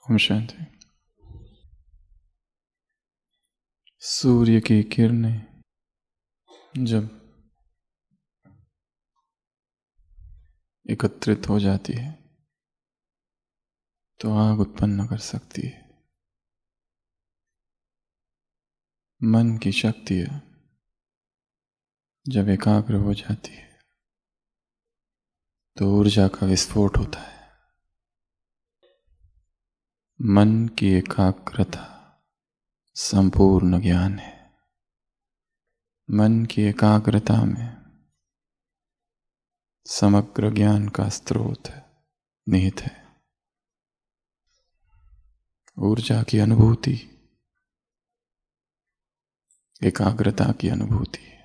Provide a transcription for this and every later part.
ओम शांति। सूर्य की किरणें जब एकत्रित हो जाती है तो आग उत्पन्न कर सकती है। मन की शक्ति जब एकाग्र हो जाती है तो ऊर्जा का विस्फोट होता है। मन की एकाग्रता संपूर्ण ज्ञान है। मन की एकाग्रता में समग्र ज्ञान का स्रोत निहित है। ऊर्जा की अनुभूति एकाग्रता की अनुभूति है।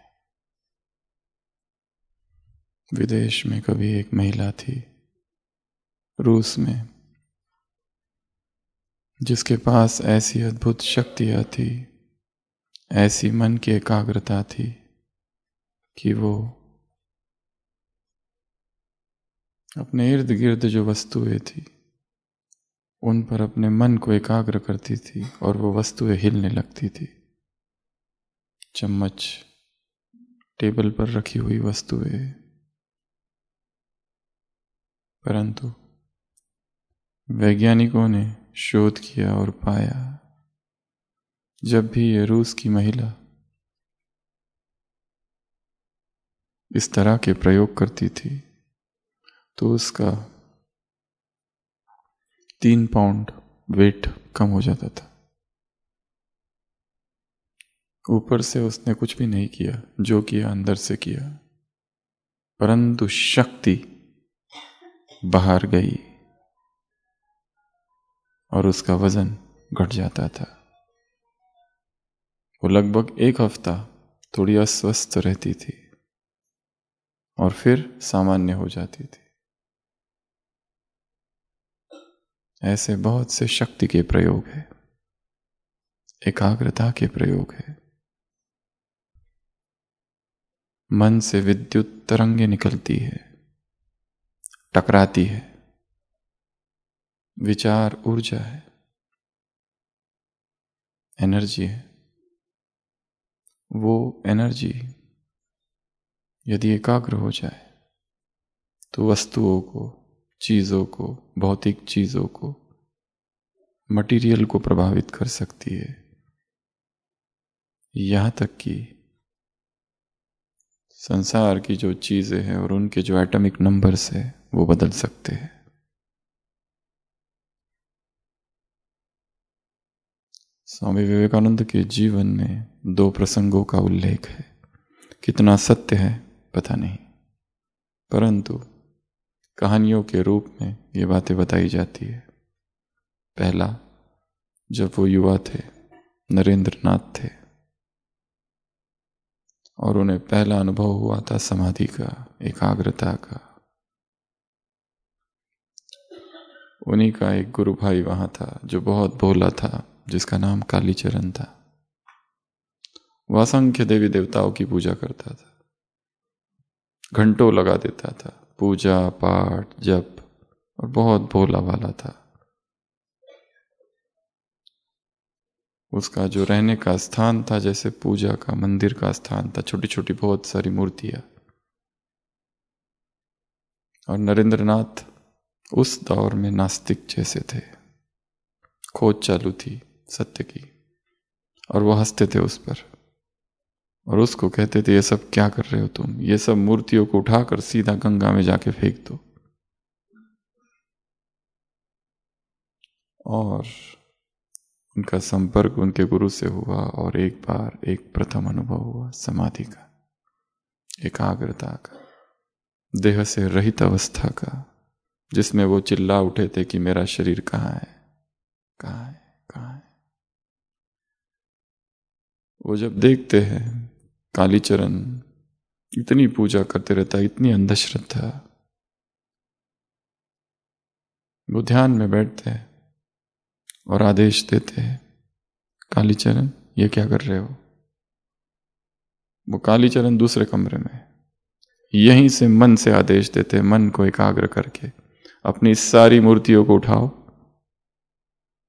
विदेश में कभी एक महिला थी, रूस में, जिसके पास ऐसी अद्भुत शक्तियां थी, ऐसी मन की एकाग्रता थी कि वो अपने इर्द गिर्द जो वस्तुएं थी उन पर अपने मन को एकाग्र करती थी और वो वस्तुएं हिलने लगती थी। चम्मच, टेबल पर रखी हुई वस्तुएं। परंतु वैज्ञानिकों ने शोध किया और पाया, जब भी ये रूस की महिला इस तरह के प्रयोग करती थी तो उसका 3 पाउंड वेट कम हो जाता था। ऊपर से उसने कुछ भी नहीं किया, जो किया अंदर से किया, परंतु शक्ति बाहर गई और उसका वजन घट जाता था। वो लगभग 1 हफ्ता थोड़ी अस्वस्थ रहती थी और फिर सामान्य हो जाती थी। ऐसे बहुत से शक्ति के प्रयोग है, एकाग्रता के प्रयोग है। मन से विद्युत तरंगे निकलती है, टकराती है। विचार ऊर्जा है, एनर्जी है। वो एनर्जी यदि एकाग्र हो जाए तो वस्तुओं को, चीजों को, भौतिक चीजों को, मटेरियल को प्रभावित कर सकती है। यहां तक कि संसार की जो चीजें हैं और उनके जो एटॉमिक नंबर्स है वो बदल सकते हैं। स्वामी विवेकानंद के जीवन में 2 प्रसंगों का उल्लेख है। कितना सत्य है पता नहीं, परंतु कहानियों के रूप में ये बातें बताई जाती है। पहला, जब वो युवा थे, नरेंद्र नाथ थे, और उन्हें पहला अनुभव हुआ था समाधि का, एकाग्रता का। उन्हीं का एक गुरु भाई वहां था जो बहुत भोला था, जिसका नाम कालीचरण था। वह असंख्य देवी देवताओं की पूजा करता था, घंटों लगा देता था, पूजा पाठ जप, और बहुत भोला वाला था। उसका जो रहने का स्थान था जैसे पूजा का मंदिर का स्थान था, छोटी छोटी बहुत सारी मूर्तियां। और नरेंद्रनाथ उस दौर में नास्तिक जैसे थे, खोज चालू थी सत्य की, और वो हंसते थे उस पर और उसको कहते थे, ये सब क्या कर रहे हो तुम, ये सब मूर्तियों को उठाकर सीधा गंगा में जाके फेंक दो। और उनका संपर्क उनके गुरु से हुआ और एक बार एक प्रथम अनुभव हुआ समाधि का, एकाग्रता का, देह से रहित अवस्था का, जिसमें वो चिल्ला उठे थे कि मेरा शरीर कहाँ है, कहाँ है, कहाँ है। वो जब देखते हैं कालीचरण इतनी पूजा करते रहता, इतनी अंधश्रद्धा, वो ध्यान में बैठते हैं और आदेश देते हैं, कालीचरण ये क्या कर रहे हो। वो कालीचरण दूसरे कमरे में, यहीं से मन से आदेश देते, मन को एकाग्र करके अपनी सारी मूर्तियों को उठाओ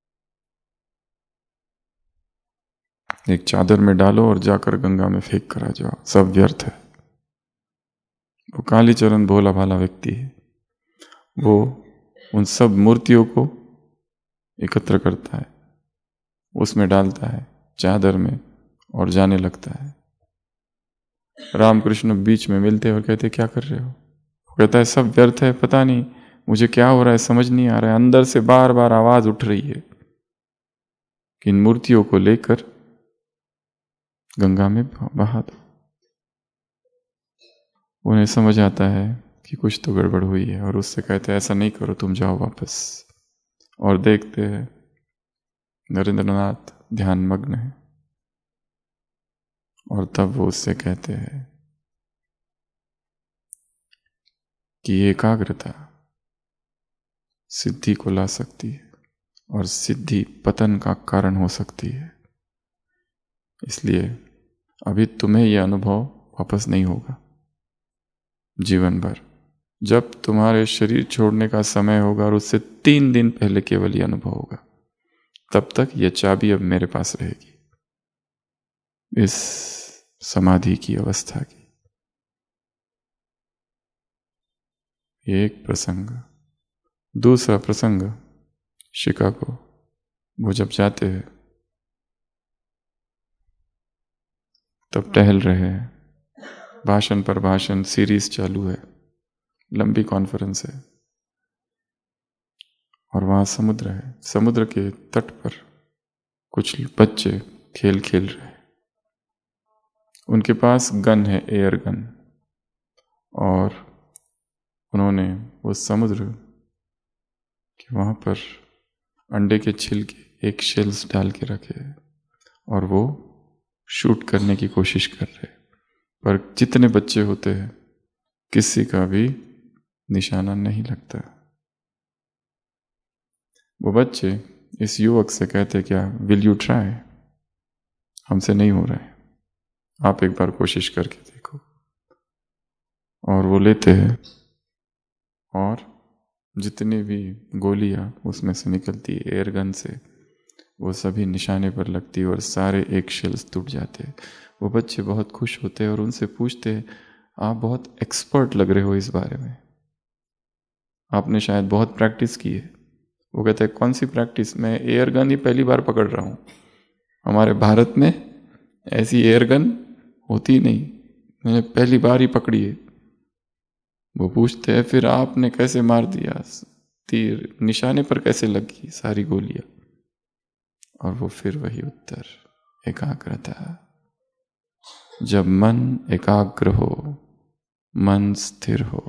एक चादर में डालो और जाकर गंगा में फेंक कर आ जाओ, सब व्यर्थ है। वो कालीचरण भोला भाला व्यक्ति है, वो उन सब मूर्तियों को एकत्र करता है, उसमें डालता है चादर में और जाने लगता है। रामकृष्ण बीच में मिलते हैं और कहते क्या कर रहे हो? वो कहता है सब व्यर्थ है, पता नहीं मुझे क्या हो रहा है, समझ नहीं आ रहा है। अंदर से बार बार आवाज उठ रही है कि इन मूर्तियों को लेकर गंगा में बहा दो। उन्हें समझ आता है कि कुछ तो गड़बड़ हुई है और उससे कहते हैं ऐसा नहीं करो, तुम जाओ वापस। और देखते हैं नरेंद्रनाथ ध्यान मग्न है और तब वो उससे कहते हैं कि एकाग्रता सिद्धि को ला सकती है और सिद्धि पतन का कारण हो सकती है। इसलिए अभी तुम्हें यह अनुभव वापस नहीं होगा जीवन भर। जब तुम्हारे शरीर छोड़ने का समय होगा और उससे 3 दिन पहले केवल यह अनुभव होगा, तब तक यह चाबी अब मेरे पास रहेगी, इस समाधि की अवस्था की। एक प्रसंग। दूसरा प्रसंग, शिकागो। वो जब जाते हैं तब टहल रहे हैं, भाषण पर भाषण सीरीज चालू है, लंबी कॉन्फ्रेंस है और वहां समुद्र है। समुद्र के तट पर कुछ बच्चे खेल खेल रहे हैं, उनके पास गन है, एयर गन, और उन्होंने वो समुद्र के वहां पर अंडे के छिलके एक शेल्स डाल के रखे और वो शूट करने की कोशिश कर रहे, पर जितने बच्चे होते हैं किसी का भी निशाना नहीं लगता। वो बच्चे इस युवक से कहते क्या विल यू ट्राई, हमसे नहीं हो रहा है, आप एक बार कोशिश करके देखो। और वो लेते हैं और जितनी भी गोलियां उसमें से निकलती है एयर गन से, वो सभी निशाने पर लगती और सारे एक शेल्स टूट जाते। वो बच्चे बहुत खुश होते और उनसे पूछते आप बहुत एक्सपर्ट लग रहे हो इस बारे में, आपने शायद बहुत प्रैक्टिस की है। वो कहते हैं कौन सी प्रैक्टिस, मैं एयर गन ही पहली बार पकड़ रहा हूँ, हमारे भारत में ऐसी एयर गन होती नहीं, मैंने पहली बार ही पकड़ी है। वो पूछते हैं फिर आपने कैसे मार दिया, तीर निशाने पर कैसे लगी सारी गोलियां? और वो फिर वही उत्तर, एकाग्रता। जब मन एकाग्र हो, मन स्थिर हो,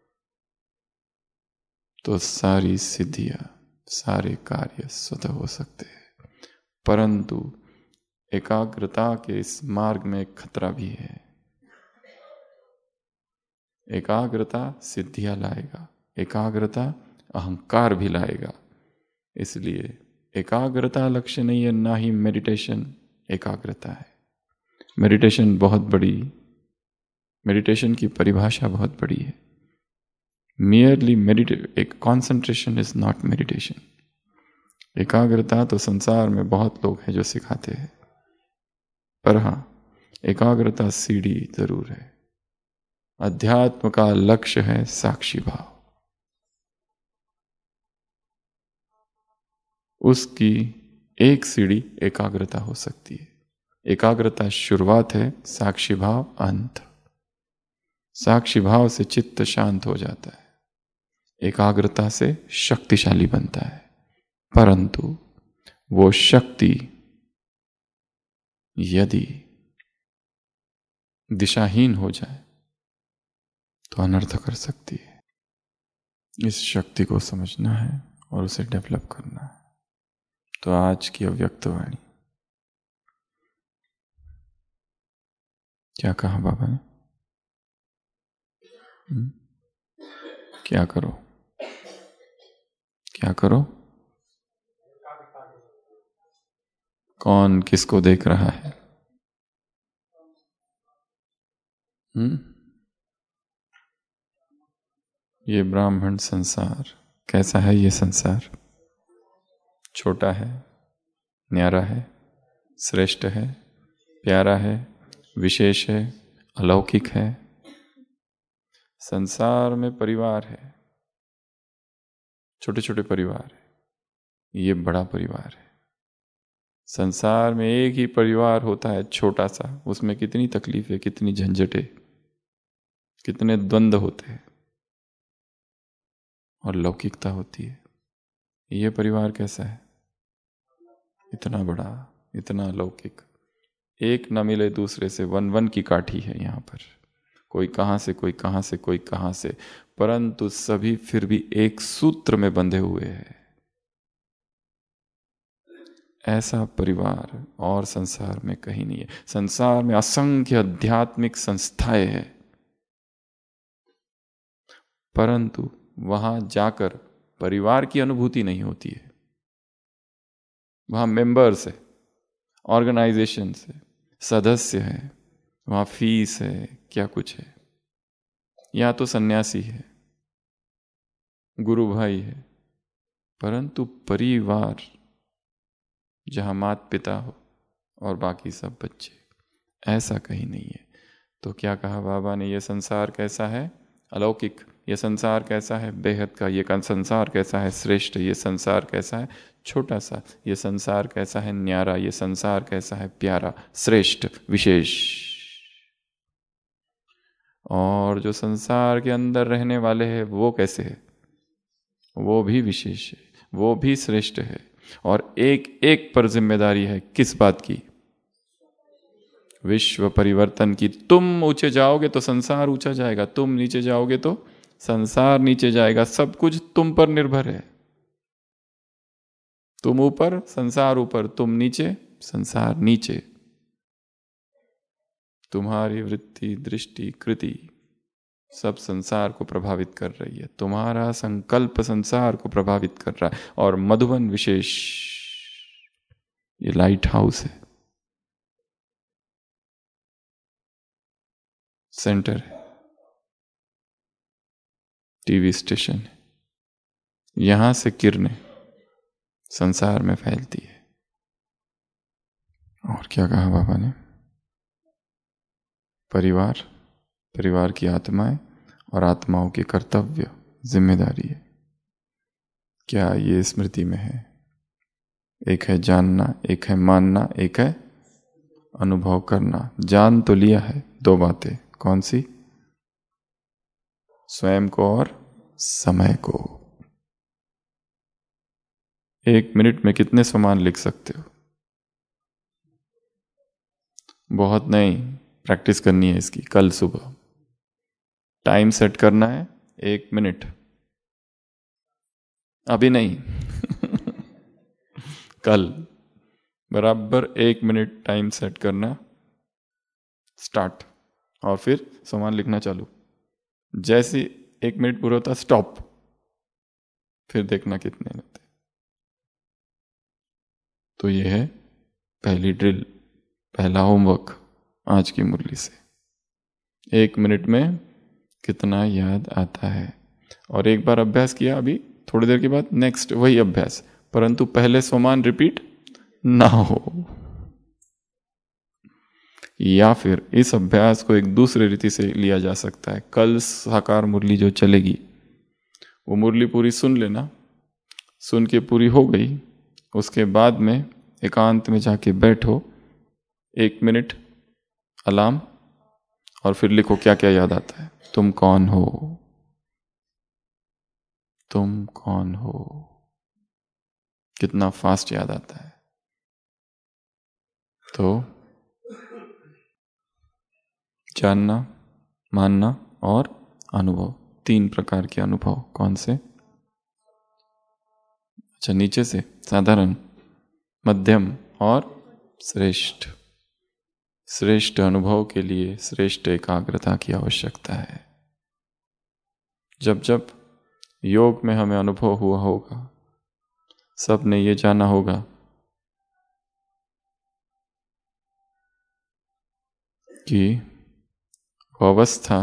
तो सारी सिद्धियां, सारे कार्य स्वतः हो सकते हैं। परंतु एकाग्रता के इस मार्ग में एक खतरा भी है। एकाग्रता सिद्धियां लाएगा, एकाग्रता अहंकार भी लाएगा। इसलिए एकाग्रता लक्ष्य नहीं है, ना ही मेडिटेशन एकाग्रता है। मेडिटेशन बहुत बड़ी, मेडिटेशन की परिभाषा बहुत बड़ी है। मियरली मेडिटेट, एक कॉन्सेंट्रेशन इज नॉट मेडिटेशन। एकाग्रता तो संसार में बहुत लोग हैं जो सिखाते हैं, पर हां एकाग्रता सीढ़ी जरूर है। अध्यात्म का लक्ष्य है साक्षी भाव, उसकी एक सीढ़ी एकाग्रता हो सकती है। एकाग्रता शुरुआत है, साक्षी भाव अंत। साक्षी भाव से चित्त शांत हो जाता है, एकाग्रता से शक्तिशाली बनता है। परंतु वो शक्ति यदि दिशाहीन हो जाए तो अनर्थ कर सकती है। इस शक्ति को समझना है और उसे डेवलप करना है। तो आज की अव्यक्त वाणी, क्या कहा बाबा ने? क्या करो, क्या करो? कौन किसको देख रहा है? ये ब्राह्मण संसार कैसा है? ये संसार छोटा है, न्यारा है, श्रेष्ठ है, प्यारा है, विशेष है, अलौकिक है। संसार में परिवार है, छोटे छोटे परिवार है, ये बड़ा परिवार है। संसार में एक ही परिवार होता है छोटा सा, उसमें कितनी तकलीफें, कितनी झंझटें, कितने द्वंद्व होते हैं और लौकिकता होती है। ये परिवार कैसा है? इतना बड़ा, इतना अलौकिक, एक न मिले दूसरे से, वन वन की काठी है यहाँ पर। कोई कहाँ से, कोई कहाँ से, कोई कहाँ से, परंतु सभी फिर भी एक सूत्र में बंधे हुए हैं। ऐसा परिवार और संसार में कहीं नहीं है। संसार में असंख्य आध्यात्मिक संस्थाएं हैं, परंतु वहां जाकर परिवार की अनुभूति नहीं होती है। वहां मेंबर्स है, ऑर्गेनाइजेशन है, सदस्य है, वहां फीस है, क्या कुछ है। या तो सन्यासी है, गुरु भाई है, परंतु परिवार जहां माता पिता हो और बाकी सब बच्चे, ऐसा कहीं नहीं है। तो क्या कहा बाबा ने? ये संसार कैसा है? अलौकिक। ये संसार कैसा है? बेहद का। ये संसार कैसा है? श्रेष्ठ। ये संसार कैसा है? छोटा सा। ये संसार कैसा है? न्यारा। ये संसार कैसा है? प्यारा, श्रेष्ठ, विशेष। और जो संसार के अंदर रहने वाले हैं वो कैसे है? वो भी विशेष है, वो भी श्रेष्ठ है। और एक एक पर जिम्मेदारी है। किस बात की? विश्व परिवर्तन की। तुम ऊंचे जाओगे तो संसार ऊंचा जाएगा, तुम नीचे जाओगे तो संसार नीचे जाएगा। सब कुछ तुम पर निर्भर है। तुम ऊपर, संसार ऊपर, तुम नीचे, संसार नीचे। तुम्हारी वृत्ति, दृष्टि, कृति सब संसार को प्रभावित कर रही है। तुम्हारा संकल्प संसार को प्रभावित कर रहा है। और मधुबन विशेष ये लाइट हाउस है, सेंटर है, टीवी स्टेशन है। यहां से किरणें संसार में फैलती है। और क्या कहा बाबा ने? परिवार, परिवार की आत्माएं और आत्माओं के कर्तव्य, जिम्मेदारी है। क्या ये स्मृति में है? एक है जानना, एक है मानना, एक है अनुभव करना। जान तो लिया है, दो बातें। कौन सी? स्वयं को और समय को। 1 मिनट में कितने समान लिख सकते हो? बहुत नहीं, प्रैक्टिस करनी है इसकी। कल सुबह टाइम सेट करना है, 1 मिनट, अभी नहीं कल बराबर 1 मिनट टाइम सेट करना, स्टार्ट। और फिर सामान लिखना चालू। जैसे 1 मिनट पूरा होता, स्टॉप। फिर देखना कितने होते। तो ये है पहली ड्रिल, पहला होमवर्क आज की मुरली से। 1 मिनट में कितना याद आता है। और एक बार अभ्यास किया, अभी थोड़ी देर के बाद नेक्स्ट वही अभ्यास, परंतु पहले सोमान रिपीट ना हो। या फिर इस अभ्यास को एक दूसरे रीति से लिया जा सकता है। कल साकार मुरली जो चलेगी, वो मुरली पूरी सुन लेना। सुन के पूरी हो गई, उसके बाद में एकांत में जाके बैठो, 1 मिनट अलार्म, और फिर लिखो क्या क्या याद आता है। तुम कौन हो? तुम कौन हो? कितना फास्ट याद आता है। तो जानना, मानना और अनुभव, 3 प्रकार के अनुभव। कौन से? अच्छा, नीचे से साधारण, मध्यम और श्रेष्ठ। श्रेष्ठ अनुभव के लिए श्रेष्ठ एकाग्रता की आवश्यकता है। जब जब योग में हमें अनुभव हुआ होगा, सब ने ये जाना होगा कि वो अवस्था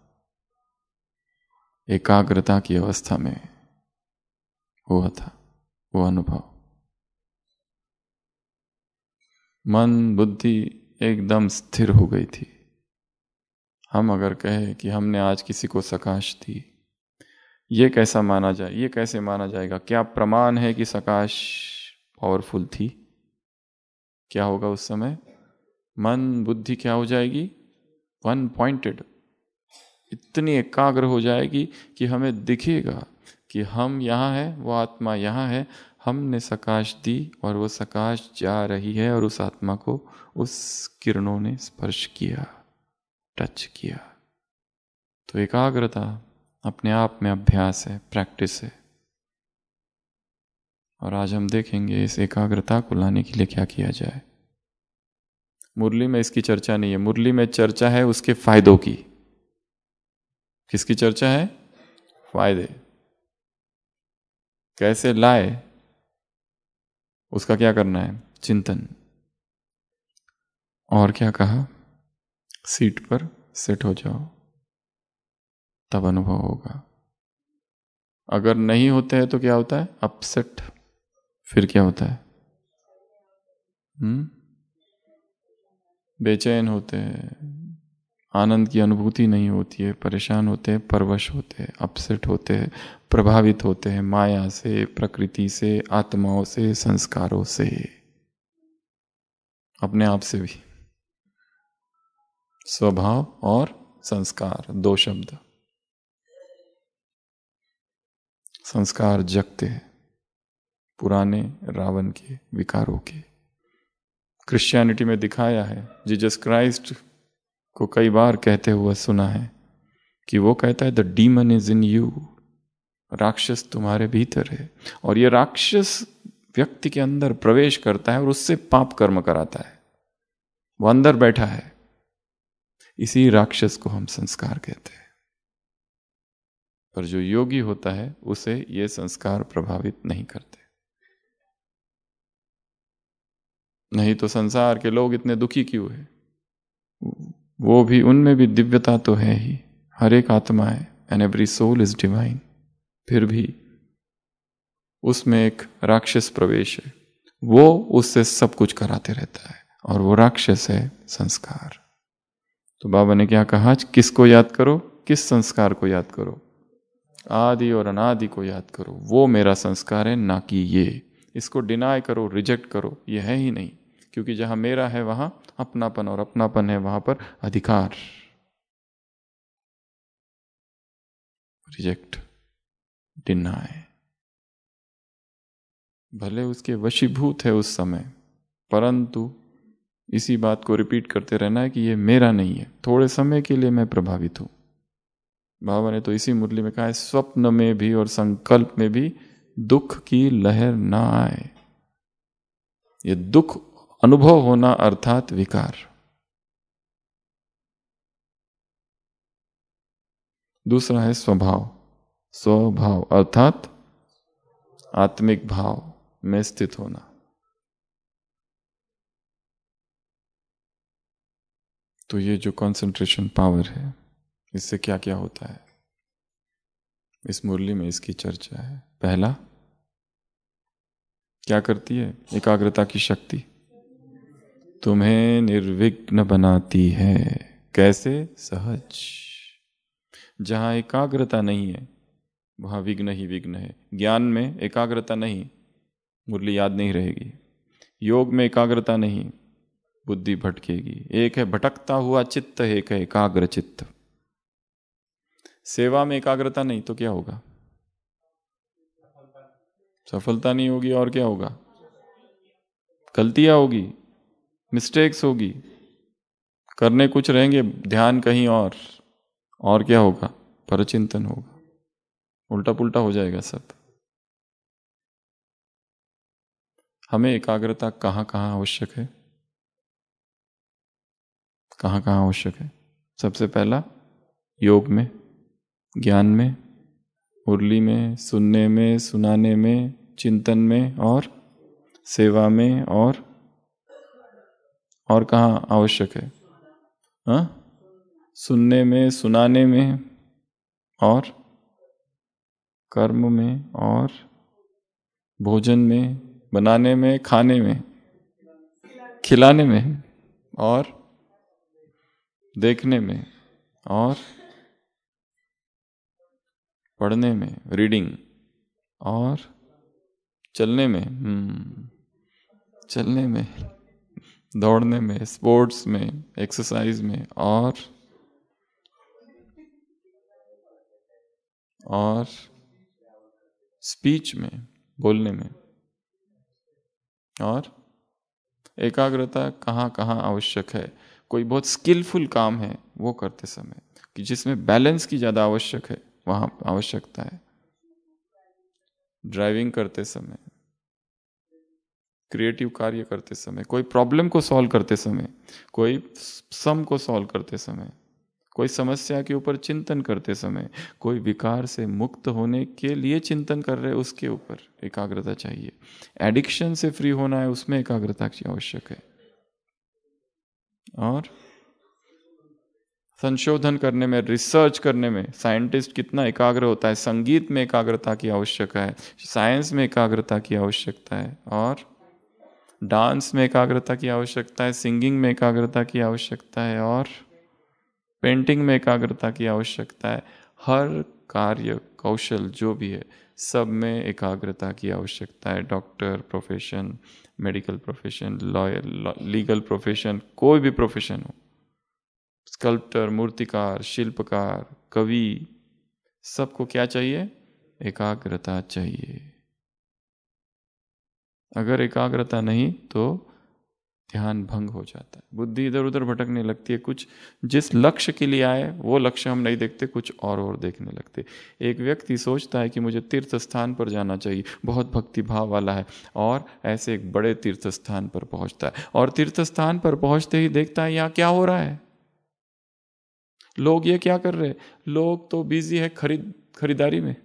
एकाग्रता की अवस्था में हुआ था। वो अनुभव मन बुद्धि एकदम स्थिर हो गई थी। हम अगर कहें कि हमने आज किसी को सकाश दी, ये कैसा माना जाए, ये कैसे माना जाएगा? क्या प्रमाण है कि सकाश पावरफुल थी? क्या होगा उस समय? मन बुद्धि क्या हो जाएगी? वन पॉइंटेड, इतनी एकाग्र हो जाएगी कि हमें दिखेगा कि हम यहाँ हैं, वो आत्मा यहाँ है, हमने सकाश दी और वो सकाश जा रही है और उस आत्मा को उस किरणों ने स्पर्श किया, टच किया। तो एकाग्रता अपने आप में अभ्यास है, प्रैक्टिस है। और आज हम देखेंगे इस एकाग्रता को लाने के लिए क्या किया जाए। मुरली में इसकी चर्चा नहीं है, मुरली में चर्चा है उसके फायदों की। किसकी चर्चा है? फायदे कैसे लाए, उसका क्या करना है? चिंतन। और क्या कहा? सीट पर सेट हो जाओ, तब अनुभव होगा। अगर नहीं होते हैं तो क्या होता है? अपसेट। फिर क्या होता है? बेचैन होते हैं, आनंद की अनुभूति नहीं होती है, परेशान होते हैं, परवश होते हैं, अपसेट होते हैं, प्रभावित होते हैं माया से, प्रकृति से, आत्माओं से, संस्कारों से, अपने आप से भी। स्वभाव और संस्कार, दो शब्द। संस्कार जगते हैं पुराने रावण के विकारों के। क्रिश्चियनिटी में दिखाया है, जीसस क्राइस्ट को कई बार कहते हुए सुना है कि वो कहता है the demon is in you, राक्षस तुम्हारे भीतर है। और ये राक्षस व्यक्ति के अंदर प्रवेश करता है और उससे पाप कर्म कराता है। वो अंदर बैठा है, इसी राक्षस को हम संस्कार कहते हैं। पर जो योगी होता है उसे ये संस्कार प्रभावित नहीं करते। नहीं तो संसार के लोग इतने दुखी क्यों है? वो भी, उनमें भी दिव्यता तो है ही, हर एक आत्मा है, and every soul is divine. फिर भी उसमें एक राक्षस प्रवेश है, वो उससे सब कुछ कराते रहता है, और वो राक्षस है संस्कार। तो बाबा ने क्या कहा? किसको याद करो? किस संस्कार को याद करो? आदि और अनादि को याद करो। वो मेरा संस्कार है, ना कि ये। इसको डिनाई करो, रिजेक्ट करो, ये है ही नहीं। क्योंकि जहां मेरा है वहां अपनापन, और अपनापन है वहां पर अधिकार। Reject, deny. भले उसके वशीभूत है उस समय, परंतु इसी बात को रिपीट करते रहना है कि ये मेरा नहीं है, थोड़े समय के लिए मैं प्रभावित हूं। बाबा ने तो इसी मुरली में कहा है, स्वप्न में भी और संकल्प में भी दुख की लहर ना आए। ये दुख अनुभव होना अर्थात विकार। दूसरा है स्वभाव। स्वभाव अर्थात आत्मिक भाव में स्थित होना। तो ये जो कंसंट्रेशन पावर है, इससे क्या क्या होता है, इस मुरली में इसकी चर्चा है। पहला, क्या करती है एकाग्रता की शक्ति? तुम्हें निर्विघ्न बनाती है। कैसे? सहज। जहां एकाग्रता नहीं है वहां विघ्न ही विघ्न है। ज्ञान में एकाग्रता नहीं, मुरली याद नहीं रहेगी। योग में एकाग्रता नहीं, बुद्धि भटकेगी। एक है भटकता हुआ चित्त, एक है एकाग्र चित्त। सेवा में एकाग्रता नहीं तो क्या होगा? सफलता नहीं होगी। और क्या होगा? गलतियां होगी, मिस्टेक्स होगी, करने कुछ रहेंगे, ध्यान कहीं और क्या होगा? परचिंतन होगा, उल्टा पुल्टा हो जाएगा सब। हमें एकाग्रता कहाँ कहाँ आवश्यक है? कहाँ कहाँ आवश्यक है? सबसे पहला, योग में, ज्ञान में, मुरली में, सुनने में, सुनाने में, चिंतन में, और सेवा में, और कहाँ आवश्यक है? हाँ, सुनने में, सुनाने में, और कर्म में, और भोजन में, बनाने में, खाने में, खिलाने में, और देखने में और पढ़ने में, रीडिंग, और चलने में, चलने में, दौड़ने में, स्पोर्ट्स में, एक्सरसाइज में, और स्पीच में, बोलने में। और एकाग्रता कहाँ कहाँ आवश्यक है? कोई बहुत स्किलफुल काम है वो करते समय, कि जिसमें बैलेंस की ज़्यादा आवश्यक है, वहाँ आवश्यकता है। ड्राइविंग करते समय, क्रिएटिव कार्य करते समय, कोई प्रॉब्लम को सॉल्व करते समय, कोई सम को सॉल्व करते समय, कोई समस्या के ऊपर चिंतन करते समय, कोई विकार से मुक्त होने के लिए चिंतन कर रहे, उसके ऊपर एकाग्रता चाहिए। एडिक्शन से फ्री होना है, उसमें एकाग्रता की आवश्यक है। और संशोधन करने में, रिसर्च करने में साइंटिस्ट कितना एकाग्र होता है। संगीत में एकाग्रता की आवश्यकता है, साइंस में एकाग्रता की आवश्यकता है, और डांस में एकाग्रता की आवश्यकता है, सिंगिंग में एकाग्रता की आवश्यकता है, और पेंटिंग में एकाग्रता की आवश्यकता है। हर कार्य कौशल जो भी है, सब में एकाग्रता की आवश्यकता है। Doctor profession, medical profession, lawyer, legal profession, कोई भी प्रोफेशन हो, स्कल्प्टर, मूर्तिकार, शिल्पकार, कवि, सबको क्या चाहिए? एकाग्रता चाहिए। अगर एकाग्रता नहीं तो ध्यान भंग हो जाता है, बुद्धि इधर उधर भटकने लगती है। कुछ जिस लक्ष्य के लिए आए वो लक्ष्य हम नहीं देखते, कुछ और देखने लगते। एक व्यक्ति सोचता है कि मुझे तीर्थ स्थान पर जाना चाहिए, बहुत भक्ति भाव वाला है, और ऐसे एक बड़े तीर्थ स्थान पर पहुंचता है, और तीर्थ स्थान पर पहुंचते ही देखता है यहाँ क्या हो रहा है, लोग ये क्या कर रहे हैं। लोग तो बिजी है खरीदारी में,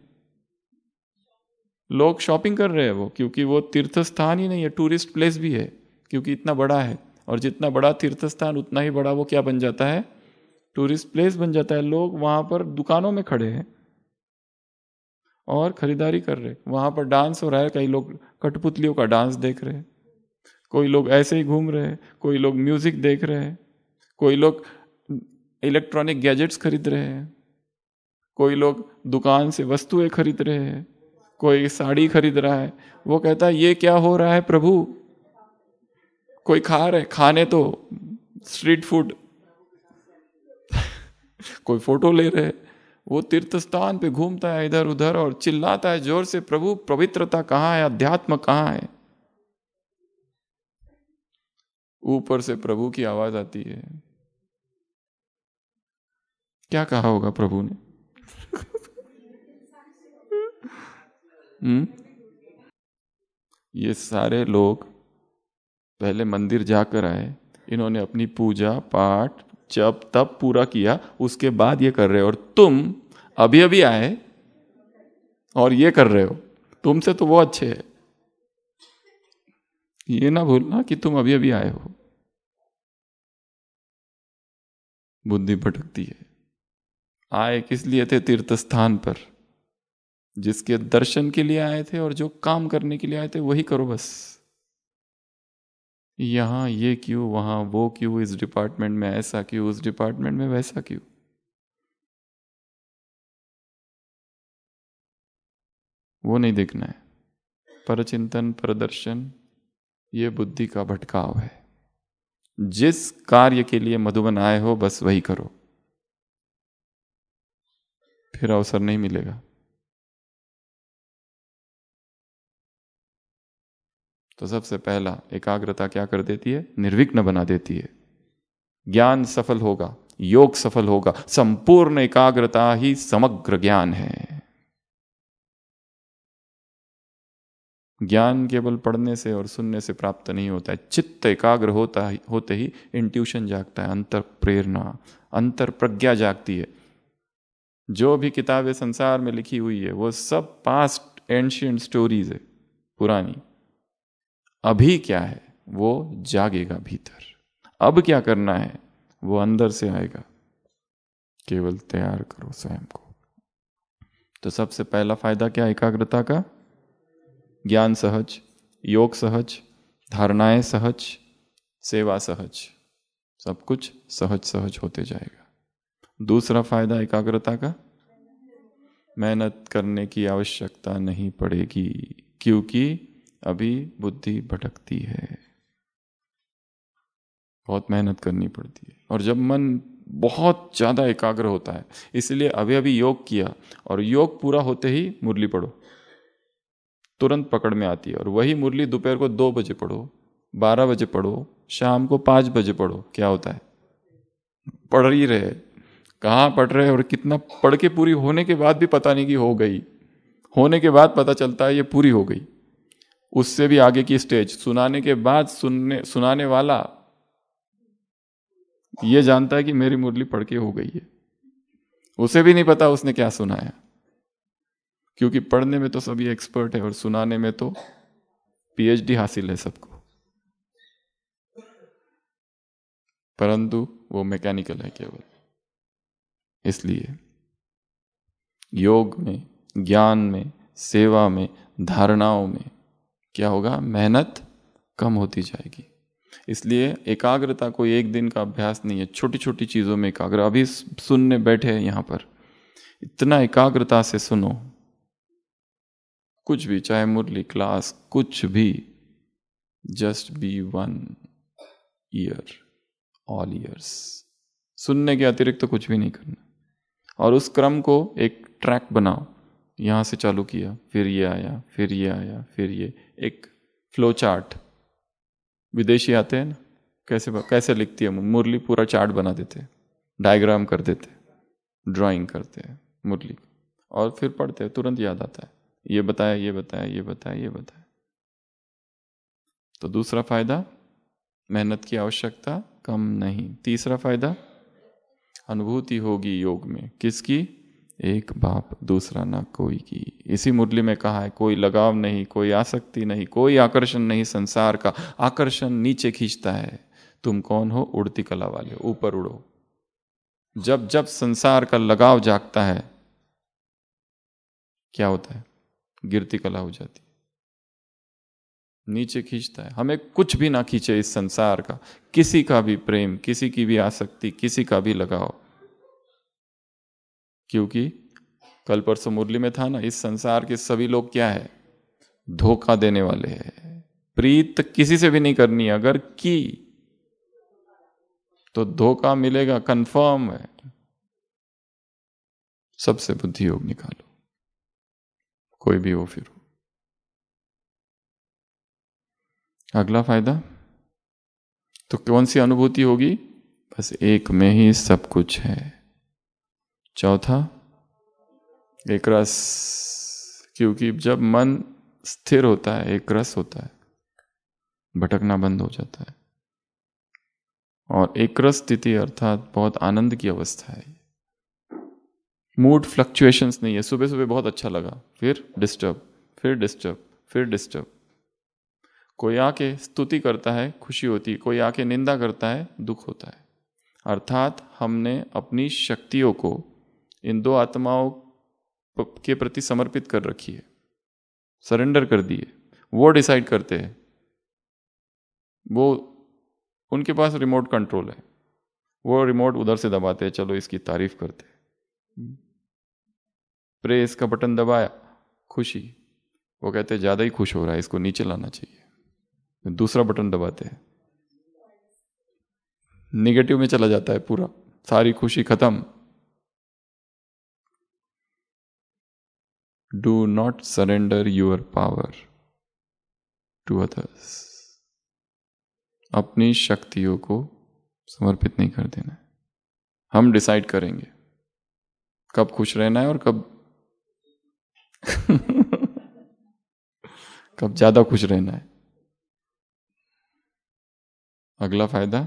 लोग शॉपिंग कर रहे हैं वो, क्योंकि वो तीर्थ स्थान ही नहीं है, टूरिस्ट प्लेस भी है, क्योंकि इतना बड़ा है। और जितना बड़ा तीर्थ स्थान उतना ही बड़ा वो क्या बन जाता है? टूरिस्ट प्लेस बन जाता है। लोग वहां पर दुकानों में खड़े हैं और खरीदारी कर रहे हैं। वहां पर डांस हो रहा है, कई लोग कठपुतलियों का डांस देख रहे हैं, कोई लोग ऐसे ही घूम रहे हैं, कोई लोग म्यूजिक देख रहे हैं, कोई लोग इलेक्ट्रॉनिक गैजेट्स खरीद रहे हैं, कोई लोग दुकान से वस्तुएं खरीद रहे हैं, कोई साड़ी खरीद रहा है। वो कहता है ये क्या हो रहा है प्रभु? कोई खा रहे, खाने तो स्ट्रीट फूड कोई फोटो ले रहे। वो तीर्थ स्थान पे घूमता है इधर उधर और चिल्लाता है जोर से, प्रभु पवित्रता कहाँ है, अध्यात्म कहाँ है? ऊपर से प्रभु की आवाज आती है, क्या कहा होगा प्रभु ने? ये सारे लोग पहले मंदिर जाकर आए, इन्होंने अपनी पूजा पाठ जप तप पूरा किया, उसके बाद ये कर रहे हो, और तुम अभी अभी आए और ये कर रहे हो। तुमसे तो वो अच्छे है, ये ना भूलना कि तुम अभी अभी आए हो। बुद्धि भटकती है। आए किस लिए थे तीर्थ स्थान पर? जिसके दर्शन के लिए आए थे और जो काम करने के लिए आए थे वही करो बस। यहां ये क्यों, वहां वो क्यों, इस डिपार्टमेंट में ऐसा क्यों, उस डिपार्टमेंट में वैसा क्यों? वो नहीं देखना है। परचिंतन, परदर्शन, ये बुद्धि का भटकाव है। जिस कार्य के लिए मधुबन आए हो बस वही करो, फिर अवसर नहीं मिलेगा। तो सबसे पहला एकाग्रता क्या कर देती है? निर्विघ्न बना देती है। ज्ञान सफल होगा, योग सफल होगा। संपूर्ण एकाग्रता ही समग्र ज्ञान है। ज्ञान केवल पढ़ने से और सुनने से प्राप्त नहीं होता है। चित्त एकाग्र होते ही इंट्यूशन जागता है, अंतर प्रेरणा, अंतर प्रज्ञा जागती है। जो भी किताबें संसार में लिखी हुई है वो सब पास्ट एंशिएंट स्टोरीज है, पुरानी। अभी क्या है वो जागेगा भीतर। अब क्या करना है वो अंदर से आएगा, केवल तैयार करो स्वयं को। तो सबसे पहला फायदा क्या एकाग्रता का? ज्ञान सहज, योग सहज, धारणाएं सहज, सेवा सहज। सब कुछ सहज सहज होते जाएगा। दूसरा फायदा एकाग्रता का, मेहनत करने की आवश्यकता नहीं पड़ेगी, क्योंकि अभी बुद्धि भटकती है, बहुत मेहनत करनी पड़ती है। और जब मन बहुत ज्यादा एकाग्र होता है, इसलिए अभी अभी योग किया और योग पूरा होते ही मुरली पढ़ो, तुरंत पकड़ में आती है। और वही मुरली दोपहर को 2 बजे पढ़ो, 12 बजे पढ़ो, शाम को 5 बजे पढ़ो, क्या होता है? पढ़ ही रहे, कहाँ पढ़ रहे और कितना पढ़ के पूरी होने के बाद भी पता नहीं कि हो गई, होने के बाद पता चलता है ये पूरी हो गई। उससे भी आगे की स्टेज, सुनाने के बाद सुनाने वाला ये जानता है कि मेरी मुरली पढ़ के हो गई है, उसे भी नहीं पता उसने क्या सुनाया, क्योंकि पढ़ने में तो सभी एक्सपर्ट है और सुनाने में तो पीएचडी हासिल है सबको, परंतु वो मैकेनिकल है केवल। इसलिए योग में, ज्ञान में, सेवा में, धारणाओं में क्या होगा? मेहनत कम होती जाएगी। इसलिए एकाग्रता कोई एक दिन का अभ्यास नहीं है, छोटी छोटी चीजों में एकाग्र। अभी सुनने बैठे हैं यहां पर, इतना एकाग्रता से सुनो, कुछ भी, चाहे मुरली, क्लास, कुछ भी, just be one year, all years. सुनने के अतिरिक्त तो कुछ भी नहीं करना। और उस क्रम को एक ट्रैक बनाओ, यहां से चालू किया, फिर ये आया, फिर ये आया, फिर ये, एक फ्लो चार्ट। विदेशी आते हैं ना, कैसे कैसे लिखती है मुरली, पूरा चार्ट बना देते, डायग्राम कर देते, ड्राइंग करते हैं मुरली, और फिर पढ़ते हैं, तुरंत याद आता है, ये बताया, ये बताया, ये बताया, ये बताया। तो दूसरा फायदा, मेहनत की आवश्यकता कम नहीं। तीसरा फायदा, अनुभूति होगी योग में, किसकी? एक बाप दूसरा ना कोई की। इसी मुरली में कहा है, कोई लगाव नहीं, कोई आसक्ति नहीं, कोई आकर्षण नहीं संसार का। आकर्षण नीचे खींचता है। तुम कौन हो? उड़ती कला वाले, ऊपर उड़ो। जब जब संसार का लगाव जागता है, क्या होता है? गिरती कला हो जाती है, नीचे खींचता है। हमें कुछ भी ना खींचे इस संसार का, किसी का भी प्रेम, किसी की भी आसक्ति, किसी का भी लगाव, क्योंकि कल परसों मुरली में था ना, इस संसार के सभी लोग क्या है? धोखा देने वाले हैं। प्रीत किसी से भी नहीं करनी है, अगर की तो धोखा मिलेगा, कंफर्म है। सबसे बुद्धि योग निकालो, कोई भी हो फिर हो। अगला फायदा, तो कौन सी अनुभूति होगी? बस एक में ही सब कुछ है। चौथा, एक रस, क्योंकि जब मन स्थिर होता है, एक रस होता है, भटकना बंद हो जाता है। और एक रस स्थिति अर्थात बहुत आनंद की अवस्था है। मूड फ्लक्चुएशंस नहीं है, सुबह सुबह बहुत अच्छा लगा, फिर डिस्टर्ब, फिर डिस्टर्ब, फिर डिस्टर्ब। कोई आके स्तुति करता है, खुशी होती है, कोई आके निंदा करता है, दुख होता है। अर्थात हमने अपनी शक्तियों को इन दो आत्माओं के प्रति समर्पित कर रखी है, सरेंडर कर दिए। वो डिसाइड करते हैं, वो, उनके पास रिमोट कंट्रोल है, वो रिमोट उधर से दबाते हैं, चलो इसकी तारीफ करते हैं। प्रेस का बटन दबाया, खुशी, वो कहते हैं ज्यादा ही खुश हो रहा है, इसको नीचे लाना चाहिए। दूसरा बटन दबाते हैं, निगेटिव में चला जाता है पूरा, सारी खुशी खत्म। Do not surrender your power to others. अपनी शक्तियों को समर्पित नहीं कर देना। हम डिसाइड करेंगे कब खुश रहना है और कब कब ज्यादा खुश रहना है। अगला फायदा,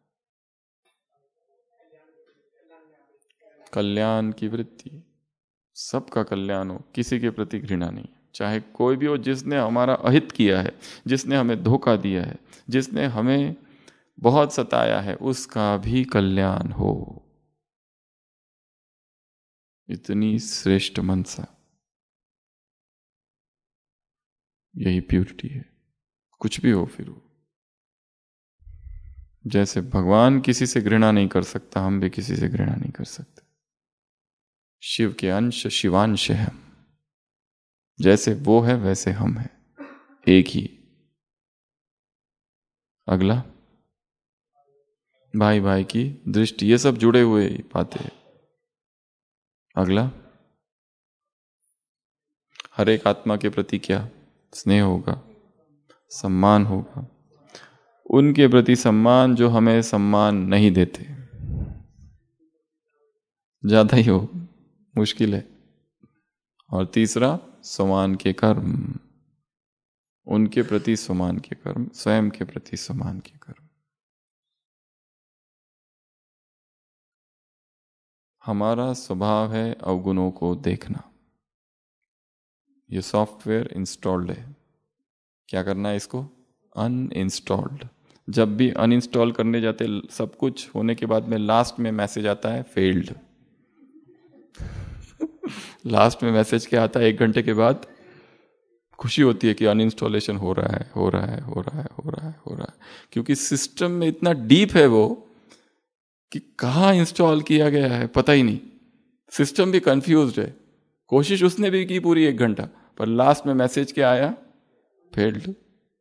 कल्याण की वृत्ति। सबका कल्याण हो, किसी के प्रति घृणा नहीं, चाहे कोई भी हो, जिसने हमारा अहित किया है, जिसने हमें धोखा दिया है, जिसने हमें बहुत सताया है, उसका भी कल्याण हो। इतनी श्रेष्ठ मनसा, यही प्यूरिटी है। कुछ भी हो फिर हो। जैसे भगवान किसी से घृणा नहीं कर सकता, हम भी किसी से घृणा नहीं कर सकते। शिव के अंश शिवांश है हम, जैसे वो है वैसे हम हैं, एक ही। अगला, भाई भाई की दृष्टि, ये सब जुड़े हुए बातें हैं। अगला, हर एक आत्मा के प्रति क्या स्नेह होगा, सम्मान होगा, उनके प्रति सम्मान जो हमें सम्मान नहीं देते, ज्यादा ही हो, मुश्किल है। और तीसरा, सम्मान के कर्म, उनके प्रति सम्मान के कर्म, स्वयं के प्रति सम्मान के कर्म। हमारा स्वभाव है अवगुणों को देखना। ये सॉफ्टवेयर इंस्टॉल्ड है, क्या करना है इसको, अनइंस्टॉल्ड। जब भी अनइंस्टॉल करने जाते, सब कुछ होने के बाद में लास्ट में मैसेज आता है फेल्ड। लास्ट में मैसेज क्या आता है, 1 घंटे के बाद खुशी होती है कि अनइंस्टॉलेशन हो रहा है, हो रहा है, हो रहा है, हो रहा है, हो रहा है। क्योंकि सिस्टम में इतना डीप है वो कि कहाँ इंस्टॉल किया गया है पता ही नहीं। सिस्टम भी कंफ्यूज्ड है। कोशिश उसने भी की पूरी 1 घंटा, पर लास्ट में मैसेज क्या आया, फेल्ड,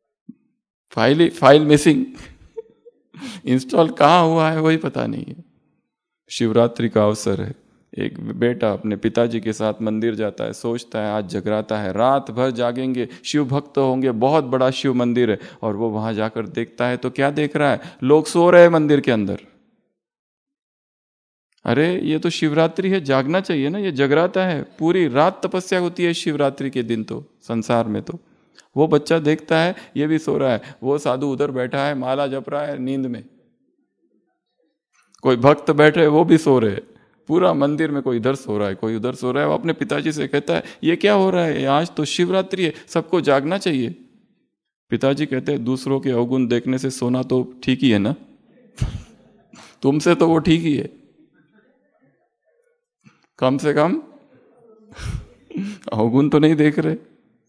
फाइल मिसिंग। इंस्टॉल कहाँ हुआ है वही पता नहीं है। शिवरात्रि का अवसर है, एक बेटा अपने पिताजी के साथ मंदिर जाता है, सोचता है आज जगराता है, रात भर जागेंगे, शिव भक्त होंगे, बहुत बड़ा शिव मंदिर है। और वो वहां जाकर देखता है तो क्या देख रहा है, लोग सो रहे हैं मंदिर के अंदर। अरे ये तो शिवरात्रि है, जागना चाहिए ना, ये जगराता है, पूरी रात तपस्या होती है शिवरात्रि के दिन तो संसार में। तो वो बच्चा देखता है ये भी सो रहा है, वो साधु उधर बैठा है माला जप रहा है नींद में, कोई भक्त बैठे वो भी सो रहे, पूरा मंदिर में कोई इधर सो रहा है, कोई उधर सो रहा है। वो अपने पिताजी से कहता है ये क्या हो रहा है, आज तो शिवरात्रि है, सबको जागना चाहिए। पिताजी कहते हैं दूसरों के अवगुण देखने से सोना तो ठीक ही है ना। तुमसे तो वो ठीक ही है, कम से कम अवगुण तो नहीं देख रहे।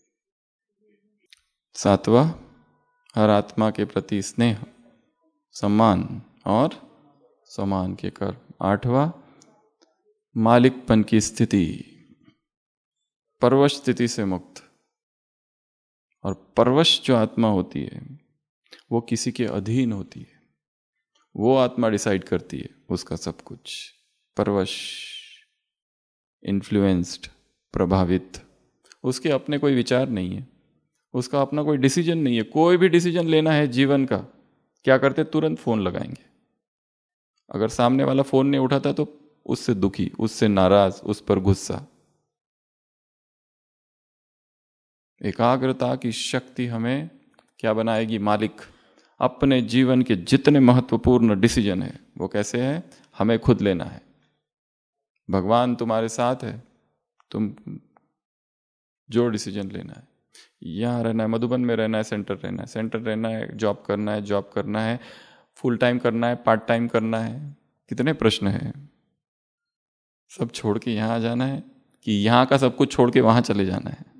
7वां, हर आत्मा के प्रति स्नेह, सम्मान और सम्मान के कर्म। 8वां, मालिकपन की स्थिति, परवश स्थिति से मुक्त। और परवश जो आत्मा होती है वो किसी के अधीन होती है, वो आत्मा डिसाइड करती है उसका सब कुछ। परवश, इन्फ्लुएंस्ड, प्रभावित, उसके अपने कोई विचार नहीं है, उसका अपना कोई डिसीजन नहीं है। कोई भी डिसीजन लेना है जीवन का, क्या करते, तुरंत फोन लगाएंगे। अगर सामने वाला फोन नहीं उठाता तो उससे दुखी, उससे नाराज, उस पर गुस्सा। एकाग्रता की शक्ति हमें क्या बनाएगी, मालिक। अपने जीवन के जितने महत्वपूर्ण डिसीजन है वो कैसे है, हमें खुद लेना है। भगवान तुम्हारे साथ है, तुम जो डिसीजन लेना है, यहाँ रहना है, मधुबन में रहना है, सेंटर रहना है, सेंटर रहना है, जॉब करना है, जॉब करना है, फुल टाइम करना है, पार्ट टाइम करना है, कितने प्रश्न हैं। सब छोड़ के यहाँ आ जाना है कि यहाँ का सब कुछ छोड़ के वहां चले जाना है,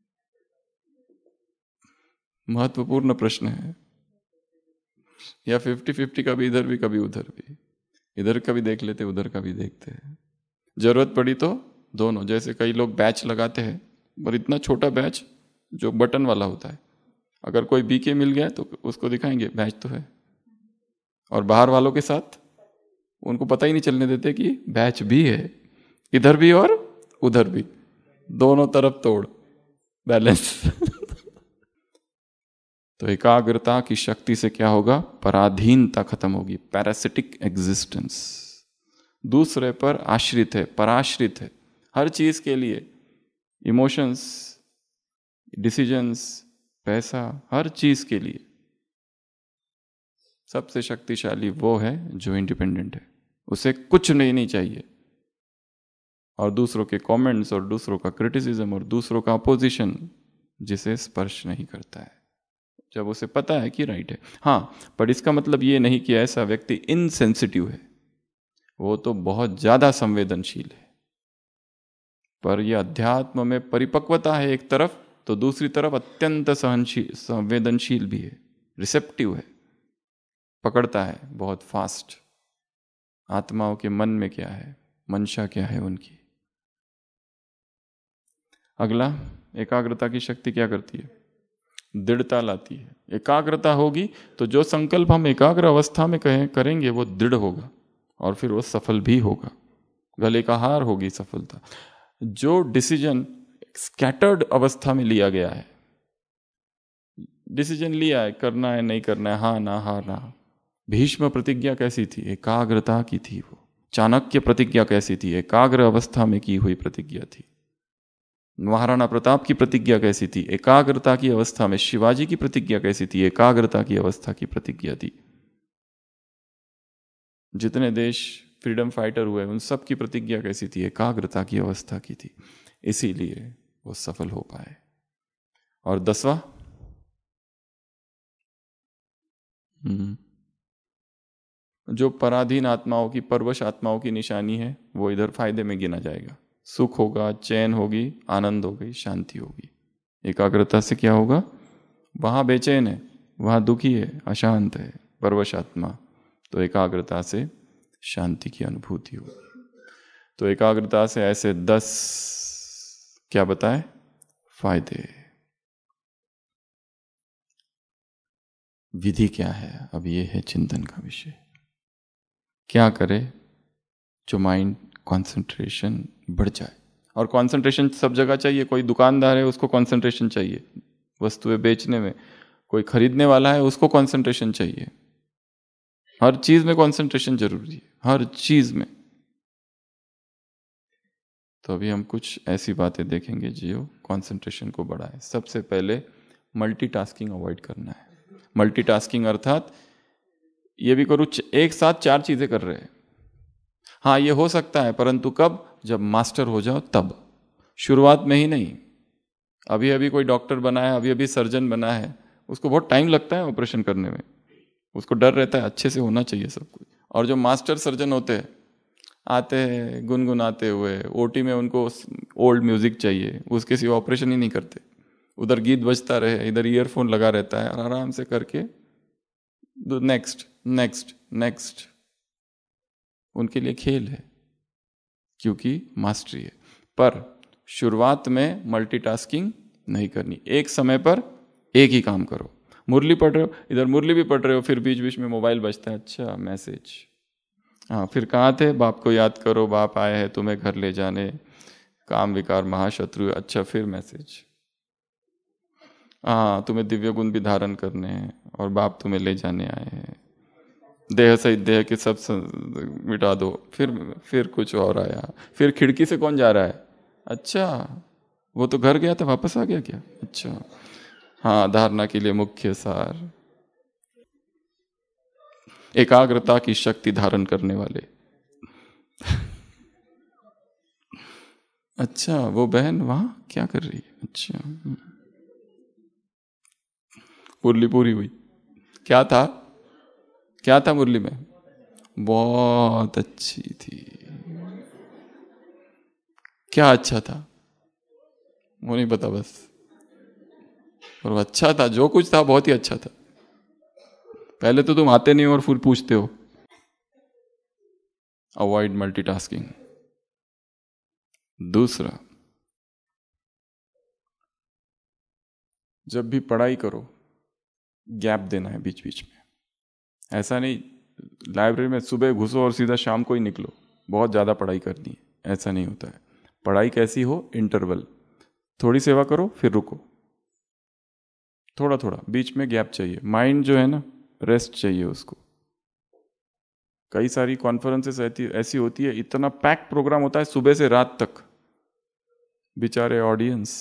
महत्वपूर्ण प्रश्न है। या 50-50 का भी, इधर भी कभी उधर भी, इधर का भी देख लेते उधर का भी देखते हैं, जरूरत पड़ी तो दोनों। जैसे कई लोग बैच लगाते हैं, पर इतना छोटा बैच जो बटन वाला होता है, अगर कोई बीके मिल गया तो उसको दिखाएंगे बैच तो है, और बाहर वालों के साथ उनको पता ही नहीं चलने देते कि बैच भी है, इधर भी और उधर भी, दोनों तरफ तोड़, बैलेंस। तो एकाग्रता की शक्ति से क्या होगा, पराधीनता खत्म होगी, पैरासिटिक एग्जिस्टेंस। दूसरे पर आश्रित है, पराश्रित है, हर चीज के लिए, इमोशंस, डिसीजंस, पैसा, हर चीज के लिए। सबसे शक्तिशाली वो है जो इंडिपेंडेंट है, उसे कुछ नहीं चाहिए, और दूसरों के कमेंट्स और दूसरों का क्रिटिसिज्म और दूसरों का अपोजिशन जिसे स्पर्श नहीं करता है, जब उसे पता है कि राइट है। हाँ, पर इसका मतलब ये नहीं कि ऐसा व्यक्ति इनसेंसिटिव है, वो तो बहुत ज्यादा संवेदनशील है। पर यह अध्यात्म में परिपक्वता है एक तरफ, तो दूसरी तरफ अत्यंत सहनशील, संवेदनशील भी है, रिसेप्टिव है। पकड़ता है बहुत फास्ट। आत्माओं के मन में क्या है, मंशा क्या है उनकी। अगला, एकाग्रता की शक्ति क्या करती है? दृढ़ता लाती है। एकाग्रता होगी तो जो संकल्प हम एकाग्र अवस्था में करेंगे वो दृढ़ होगा और फिर वो सफल भी होगा, गले का हार होगी सफलता। जो डिसीजन स्कैटर्ड अवस्था में लिया गया है, डिसीजन लिया है, करना है नहीं करना है, हाँ ना हाँ ना। भीष्म प्रतिज्ञा कैसी थी? एकाग्रता की थी वो। चाणक्य प्रतिज्ञा कैसी थी? एकाग्र अवस्था में की हुई प्रतिज्ञा थी। महाराणा प्रताप की प्रतिज्ञा कैसी थी? एकाग्रता की अवस्था में। शिवाजी की प्रतिज्ञा कैसी थी? एकाग्रता की अवस्था की प्रतिज्ञा थी। जितने देश फ्रीडम फाइटर हुए उन सब की प्रतिज्ञा कैसी थी? एकाग्रता की अवस्था की थी। इसीलिए वो सफल हो पाए। और 10वां, जो पराधीन आत्माओं की, परवश आत्माओं की निशानी है, वो इधर फायदे में गिना जाएगा। सुख होगा, चैन होगी, आनंद होगी, शांति होगी। एकाग्रता से क्या होगा? वहां बेचैन है, वहां दुखी है, अशांत है, परवश आत्मा, तो एकाग्रता से शांति की अनुभूति होगी। तो एकाग्रता से ऐसे 10 क्या बताए फायदे। विधि क्या है? अब ये है चिंतन का विषय। क्या करे जो माइंड कंसंट्रेशन बढ़ जाए। और कंसंट्रेशन सब जगह चाहिए। कोई दुकानदार है उसको कंसंट्रेशन चाहिए वस्तुएं बेचने में, कोई खरीदने वाला है उसको कंसंट्रेशन चाहिए। हर चीज में कंसंट्रेशन जरूरी है, हर चीज में। तो अभी हम कुछ ऐसी बातें देखेंगे जो कंसंट्रेशन को बढ़ाए। सबसे पहले मल्टीटास्किंग अवॉइड करना है। मल्टीटास्किंग अर्थात ये भी करूँ, एक साथ 4 चीजें कर रहे हैं। हाँ ये हो सकता है, परंतु कब? जब मास्टर हो जाओ तब, शुरुआत में ही नहीं। अभी अभी कोई डॉक्टर बना है, अभी अभी सर्जन बना है, उसको बहुत टाइम लगता है ऑपरेशन करने में, उसको डर रहता है, अच्छे से होना चाहिए सब कुछ। और जो मास्टर सर्जन होते हैं, आते हैं गुनगुनाते हुए, ओटी में उनको ओल्ड म्यूजिक चाहिए, उसके सिवा ऑपरेशन ही नहीं करते। उधर गीत बजता रहे, इधर ईयरफोन लगा रहता है और आराम से करके नेक्स्ट नेक्स्ट नेक्स्ट। उनके लिए खेल है, क्योंकि मास्टरी है। पर शुरुआत में मल्टीटास्किंग नहीं करनी। एक समय पर एक ही काम करो। मुरली पढ़ रहे हो, इधर मुरली भी पढ़ रहे हो, फिर बीच बीच में मोबाइल बजता है, अच्छा मैसेज, हाँ फिर कहाँ थे, बाप को याद करो, बाप आए हैं तुम्हें घर ले जाने, काम विकार महाशत्रु, अच्छा फिर मैसेज, हाँ तुम्हें दिव्य गुण भी धारण करने हैं और बाप तुम्हें ले जाने आए हैं, देह सहित देह के सब मिटा दो। फिर कुछ और आया, फिर खिड़की से कौन जा रहा है, अच्छा वो तो घर गया था वापस आ गया क्या, अच्छा हाँ धारणा के लिए मुख्य सार। एकाग्रता की शक्ति धारण करने वाले अच्छा वो बहन वहां क्या कर रही है, अच्छा मुरली पूरी हुई। क्या था, क्या था मुरली में? बहुत अच्छी थी। क्या अच्छा था वो नहीं पता बस, और वो अच्छा था, जो कुछ था बहुत ही अच्छा था। पहले तो तुम आते नहीं हो और फिर पूछते हो। Avoid multitasking. दूसरा, जब भी पढ़ाई करो गैप देना है बीच बीच में। ऐसा नहीं लाइब्रेरी में सुबह घुसो और सीधा शाम को ही निकलो, बहुत ज़्यादा पढ़ाई करनी है, ऐसा नहीं होता है। पढ़ाई कैसी हो, इंटरवल, थोड़ी सेवा करो फिर रुको, थोड़ा थोड़ा बीच में गैप चाहिए। माइंड जो है ना, रेस्ट चाहिए उसको। कई सारी कॉन्फ्रेंसेस ऐसी होती है, इतना पैक प्रोग्राम होता है सुबह से रात तक, बेचारे ऑडियंस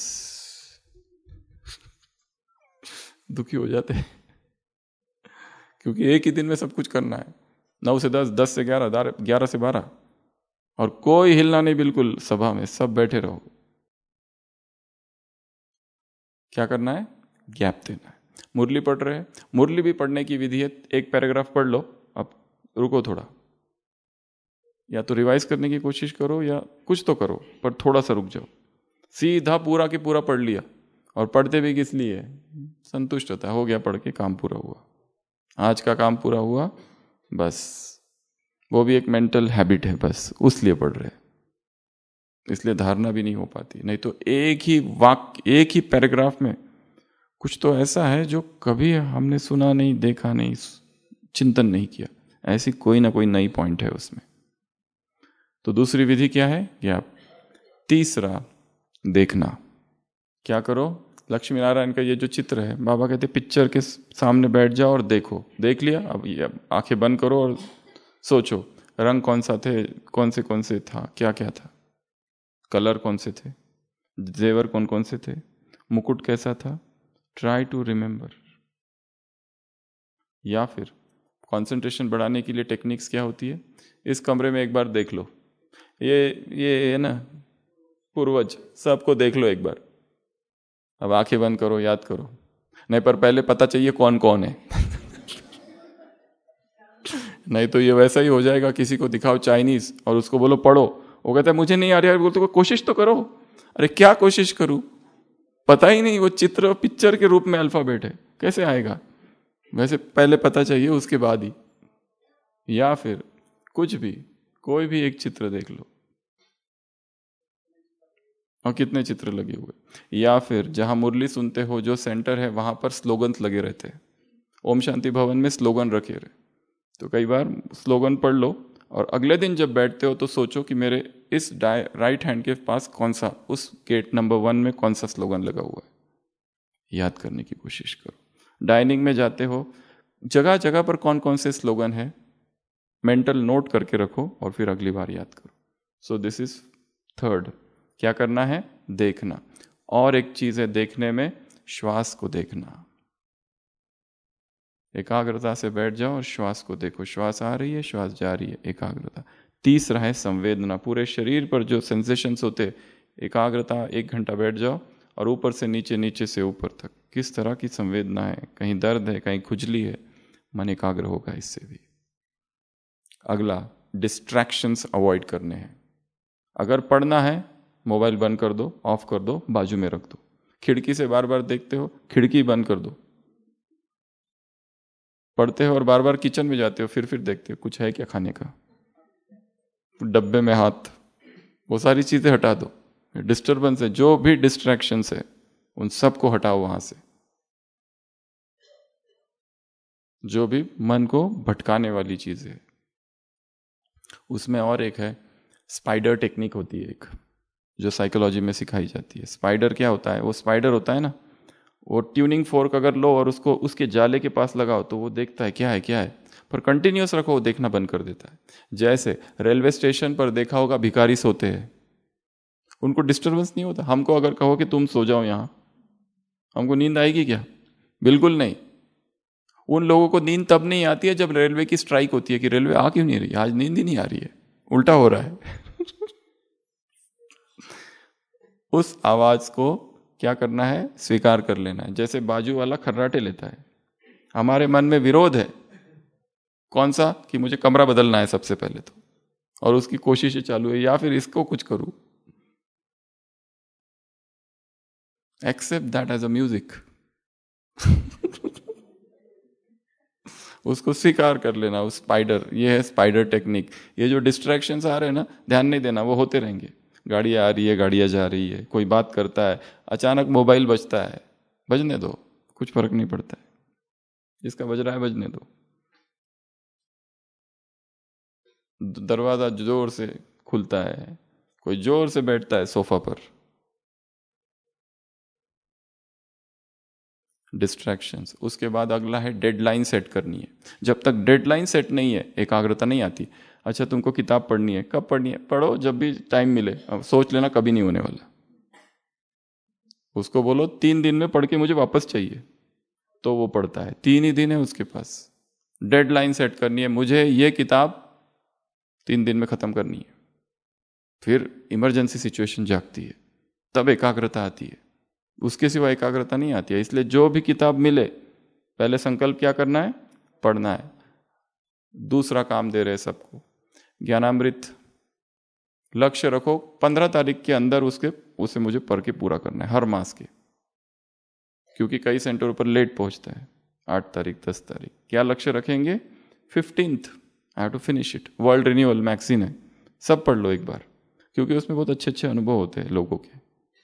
दुखी हो जाते हैं क्योंकि एक ही दिन में सब कुछ करना है, 9 से 10, 10 से 11, 11 से 12, और कोई हिलना नहीं बिल्कुल, सभा में सब बैठे रहो। क्या करना है, गैप देना है। मुरली पढ़ रहे हैं, मुरली भी पढ़ने की विधि है, एक पैराग्राफ पढ़ लो, अब रुको थोड़ा, या तो रिवाइज करने की कोशिश करो या कुछ तो करो, पर थोड़ा सा रुक जाओ। सीधा पूरा के पूरा पढ़ लिया, और पढ़ते भी किस लिए, संतुष्ट होता है, हो गया पढ़ के काम पूरा हुआ, आज का काम पूरा हुआ, बस। वो भी एक मेंटल हैबिट है, बस उस लिए पढ़ रहे, इसलिए धारणा भी नहीं हो पाती। नहीं तो एक ही वाक्य, एक ही पैराग्राफ में कुछ तो ऐसा है जो कभी हमने सुना नहीं, देखा नहीं, चिंतन नहीं किया, ऐसी कोई ना कोई नई पॉइंट है उसमें। तो दूसरी विधि क्या है कि आप तीसरा देखना। क्या करो, लक्ष्मी नारायण का ये जो चित्र है, बाबा कहते पिक्चर के सामने बैठ जाओ और देखो। देख लिया, अब ये आंखें बंद करो और सोचो रंग कौन सा थे, कौन से था, क्या क्या था, कलर कौन से थे, जेवर कौन कौन से थे, मुकुट कैसा था। Try to remember. या फिर कंसंट्रेशन बढ़ाने के लिए टेक्निक्स क्या होती है, इस कमरे में एक बार देख लो, ये है ना पूर्वज, सबको देख लो एक बार। अब आंखें बंद करो, याद करो। नहीं, पर पहले पता चाहिए कौन कौन है। नहीं तो ये वैसा ही हो जाएगा, किसी को दिखाओ चाइनीज और उसको बोलो पढ़ो, वो कहता है मुझे नहीं आ रहा है, बोलते कोशिश तो करो। अरे क्या कोशिश करूं, पता ही नहीं, वो चित्र पिक्चर के रूप में अल्फाबेट है, कैसे आएगा। वैसे पहले पता चाहिए, उसके बाद ही। या फिर कुछ भी, कोई भी एक चित्र देख लो, और कितने चित्र लगे हुए। या फिर जहां मुरली सुनते हो, जो सेंटर है, वहां पर स्लोगन लगे रहते हैं। ओम शांति भवन में स्लोगन रखे रहे, तो कई बार स्लोगन पढ़ लो, और अगले दिन जब बैठते हो तो सोचो कि मेरे इस राइट हैंड के पास कौन सा, उस गेट नंबर 1 में कौन सा स्लोगन लगा हुआ है, याद करने की कोशिश करो। डाइनिंग में जाते हो, जगह जगह पर कौन कौन से स्लोगन है, मेंटल नोट करके रखो और फिर अगली बार याद करो। So this is third. क्या करना है, देखना। और एक चीज है देखने में, श्वास को देखना। एकाग्रता से बैठ जाओ और श्वास को देखो, श्वास आ रही है, श्वास जा रही है, एकाग्रता। तीसरा है संवेदना, पूरे शरीर पर जो सेंसेशंस होते, एकाग्रता, 1 घंटा बैठ जाओ और ऊपर से नीचे, नीचे से ऊपर तक किस तरह की संवेदना है, कहीं दर्द है, कहीं खुजली है, मन एकाग्र होगा इससे भी। अगला, डिस्ट्रैक्शंस अवॉइड करने हैं। अगर पढ़ना है, मोबाइल बंद कर दो, ऑफ कर दो, बाजू में रख दो। खिड़की से बार बार देखते हो, खिड़की बंद कर दो। पढ़ते हो और बार बार किचन में जाते हो, फिर देखते हो कुछ है क्या खाने का, डब्बे में हाथ, वो सारी चीजें हटा दो। डिस्टर्बेंस है, जो भी डिस्ट्रैक्शंस है, उन सबको हटाओ वहां से। जो भी मन को भटकाने वाली चीज है। उसमें और एक है, स्पाइडर टेक्निक होती है एक, जो साइकोलॉजी में सिखाई जाती है। स्पाइडर क्या होता है, वो स्पाइडर होता है ना, वो ट्यूनिंग फोर्क अगर लो और उसको उसके जाले के पास लगाओ तो वो देखता है क्या है क्या है, पर कंटिन्यूअस रखो वो देखना बंद कर देता है। जैसे रेलवे स्टेशन पर देखा होगा भिखारी सोते हैं, उनको डिस्टर्बेंस नहीं होता। हमको अगर कहो कि तुम सो जाओ यहां, हमको नींद आएगी क्या? बिल्कुल नहीं। उन लोगों को नींद तब नहीं आती है जब रेलवे की स्ट्राइक होती है कि रेलवे आ क्यों नहीं रही, आज नींद ही नहीं आ रही है, उल्टा हो रहा है। उस आवाज को क्या करना है, स्वीकार कर लेना है। जैसे बाजू वाला खर्राटे लेता है, हमारे मन में विरोध है, कौन सा, कि मुझे कमरा बदलना है सबसे पहले तो, और उसकी कोशिशें चालू है, या फिर इसको कुछ करूं। Accept that as a music. उसको स्वीकार कर लेना। उस स्पाइडर, ये है स्पाइडर टेक्निक। ये जो डिस्ट्रैक्शंस आ रहे हैं ना, ध्यान नहीं देना, वो होते रहेंगे। गाड़ियाँ आ रही है, गाड़ियाँ जा रही है, कोई बात करता है, अचानक मोबाइल बजता है, बजने दो, कुछ फर्क नहीं पड़ता है, जिसका बज रहा है बजने दो। दरवाजा जोर से खुलता है, कोई जोर से बैठता है सोफा पर, डिस्ट्रैक्शंस। उसके बाद अगला है डेडलाइन सेट करनी है। जब तक डेडलाइन सेट नहीं है, एकाग्रता नहीं आती। अच्छा, तुमको किताब पढ़नी है, कब पढ़नी है, पढ़ो जब भी टाइम मिले, अब सोच लेना कभी नहीं होने वाला। उसको बोलो 3 दिन में पढ़ के मुझे वापस चाहिए, तो वो पढ़ता है। 3 ही दिन है उसके पास। डेडलाइन सेट करनी है, मुझे ये किताब 3 दिन में खत्म करनी है। फिर इमरजेंसी सिचुएशन जागती है, तब एकाग्रता आती है, उसके सिवा एकाग्रता नहीं आती है। इसलिए जो भी किताब मिले, पहले संकल्प क्या करना है, पढ़ना है। दूसरा काम दे रहे सबको, ज्ञानामृत लक्ष्य रखो, 15 तारीख के अंदर उसे मुझे पढ़ के पूरा करना है, हर मास के। क्योंकि कई सेंटरों पर लेट पहुंचता है, 8 तारीख 10 तारीख क्या लक्ष्य रखेंगे? 15th I have to finish it. World renewal magazine है, सब पढ़ लो एक बार, क्योंकि उसमें बहुत अच्छे अच्छे अनुभव होते हैं लोगों के।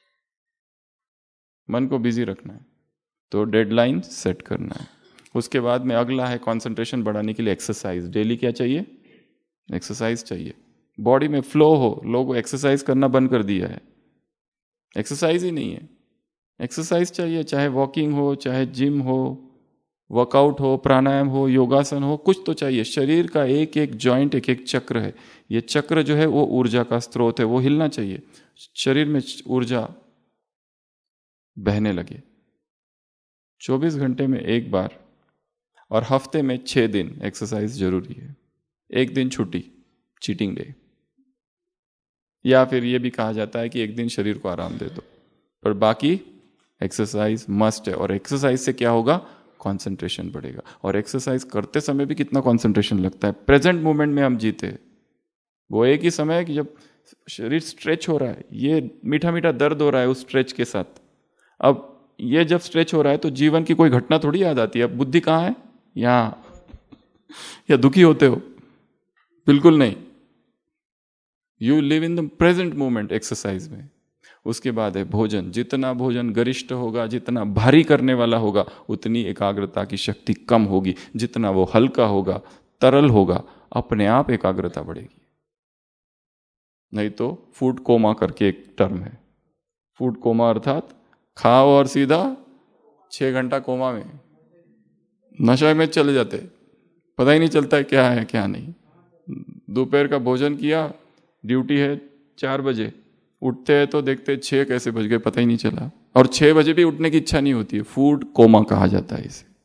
मन को बिजी रखना है तो डेडलाइन सेट करना है। उसके बाद में अगला है कंसंट्रेशन बढ़ाने के लिए एक्सरसाइज। डेली क्या चाहिए? एक्सरसाइज चाहिए, बॉडी में फ्लो हो। लोग एक्सरसाइज करना बंद कर दिया है, एक्सरसाइज ही नहीं है। एक्सरसाइज चाहिए, चाहे वॉकिंग हो, चाहे जिम हो, वर्कआउट हो, प्राणायाम हो, योगासन हो, कुछ तो चाहिए। शरीर का एक एक जॉइंट एक एक चक्र है, ये चक्र जो है वो ऊर्जा का स्रोत है, वो हिलना चाहिए। शरीर में ऊर्जा बहने लगे। 24 घंटे में एक बार और हफ्ते में 6 दिन एक्सरसाइज जरूरी है। एक दिन छुट्टी, चीटिंग डे, या फिर ये भी कहा जाता है कि एक दिन शरीर को आराम दे दो, पर बाकी एक्सरसाइज मस्ट है। और एक्सरसाइज से क्या होगा? कंसंट्रेशन बढ़ेगा। और एक्सरसाइज करते समय भी कितना कंसंट्रेशन लगता है। प्रेजेंट मोमेंट में हम जीते हैं। वो एक ही समय है कि जब शरीर स्ट्रेच हो रहा है, ये मीठा मीठा दर्द हो रहा है उस स्ट्रेच के साथ। अब ये जब स्ट्रेच हो रहा है तो जीवन की कोई घटना थोड़ी याद आती है। अब बुद्धि कहाँ है? यहाँ। या दुखी होते हो? बिल्कुल नहीं। You live in the present moment exercise में। उसके बाद है भोजन। जितना भोजन गरिष्ठ होगा, जितना भारी करने वाला होगा, उतनी एकाग्रता की शक्ति कम होगी। जितना वो हल्का होगा, तरल होगा, अपने आप एकाग्रता बढ़ेगी। नहीं तो फूड कोमा करके एक टर्म है। फूड कोमा अर्थात खाओ और सीधा 6 घंटा कोमा में, नशे में चले जाते, पता ही नहीं चलता है क्या है क्या नहीं। दोपहर का भोजन किया, ड्यूटी है 4 बजे, उठते हैं तो देखते 6 कैसे बज गए, पता ही नहीं चला। और 6 बजे भी उठने की इच्छा नहीं होती है। फूड कोमा कहा जाता है इसे।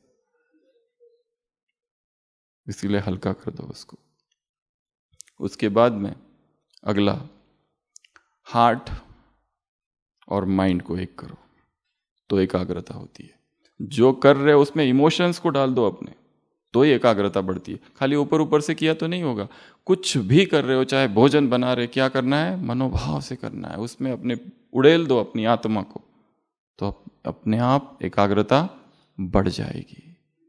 इसीलिए हल्का कर दो उसको। उसके बाद में अगला, हार्ट और माइंड को एक करो तो एकाग्रता होती है। जो कर रहे हो उसमें इमोशंस को डाल दो अपने, तो ही एकाग्रता बढ़ती है। खाली ऊपर ऊपर से किया तो नहीं होगा। कुछ भी कर रहे हो, चाहे भोजन बना रहे, क्या करना है? मनोभाव से करना है। उसमें अपने उड़ेल दो अपनी आत्मा को, तो अपने आप एकाग्रता बढ़ जाएगी।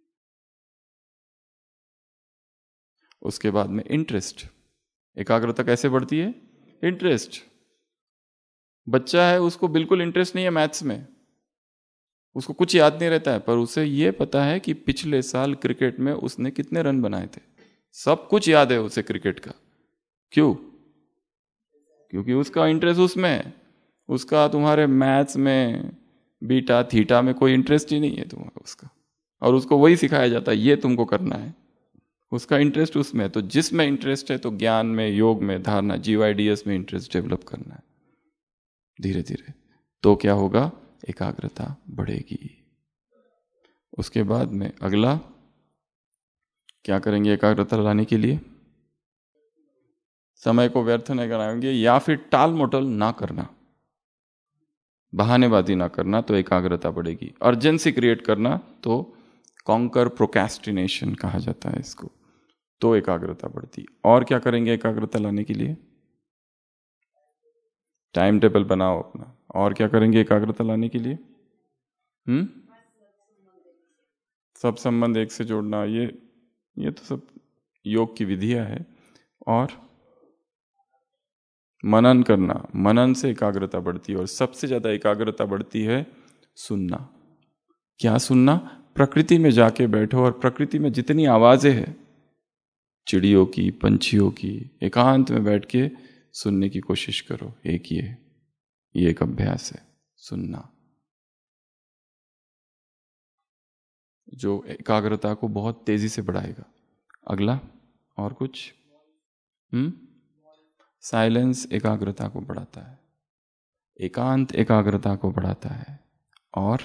उसके बाद में इंटरेस्ट। एकाग्रता कैसे बढ़ती है? इंटरेस्ट। बच्चा है, उसको बिल्कुल इंटरेस्ट नहीं है मैथ्स में, उसको कुछ याद नहीं रहता है, पर उसे ये पता है कि पिछले साल क्रिकेट में उसने कितने रन बनाए थे। सब कुछ याद है उसे क्रिकेट का। क्यों? क्योंकि उसका इंटरेस्ट उसमें है। उसका तुम्हारे मैथ्स में, बीटा थीटा में कोई इंटरेस्ट ही नहीं है तुम्हारा उसका। और उसको वही सिखाया जाता है, ये तुमको करना है। उसका इंटरेस्ट उसमें है। तो जिसमें इंटरेस्ट है, तो ज्ञान में, योग में, धारणा, GYDS में इंटरेस्ट डेवलप करना है धीरे धीरे। तो क्या होगा? एकाग्रता बढ़ेगी। उसके बाद में अगला क्या करेंगे एकाग्रता लाने के लिए? समय को व्यर्थ नहीं कराएंगे, या फिर टाल मटोल ना करना, बहानेबाजी ना करना, तो एकाग्रता बढ़ेगी। अर्जेंसी क्रिएट करना, तो कॉन्कर प्रोक्रेस्टिनेशन कहा जाता है इसको, तो एकाग्रता बढ़ती। और क्या करेंगे एकाग्रता लाने के लिए? टाइम टेबल बनाओ अपना। और क्या करेंगे एकाग्रता लाने के लिए? सब संबंध एक से जोड़ना, ये तो सब योग की विधियां है। और मनन करना, मनन से एकाग्रता बढ़ती है। और सबसे ज्यादा एकाग्रता बढ़ती है सुनना। क्या सुनना? प्रकृति में जाके बैठो और प्रकृति में जितनी आवाजें हैं, चिड़ियों की, पंछियों की, एकांत में बैठ के सुनने की कोशिश करो। एक ये एक अभ्यास है सुनना, जो एकाग्रता को बहुत तेजी से बढ़ाएगा। अगला और कुछ? साइलेंस एकाग्रता को बढ़ाता है, एकांत एकाग्रता को बढ़ाता है। और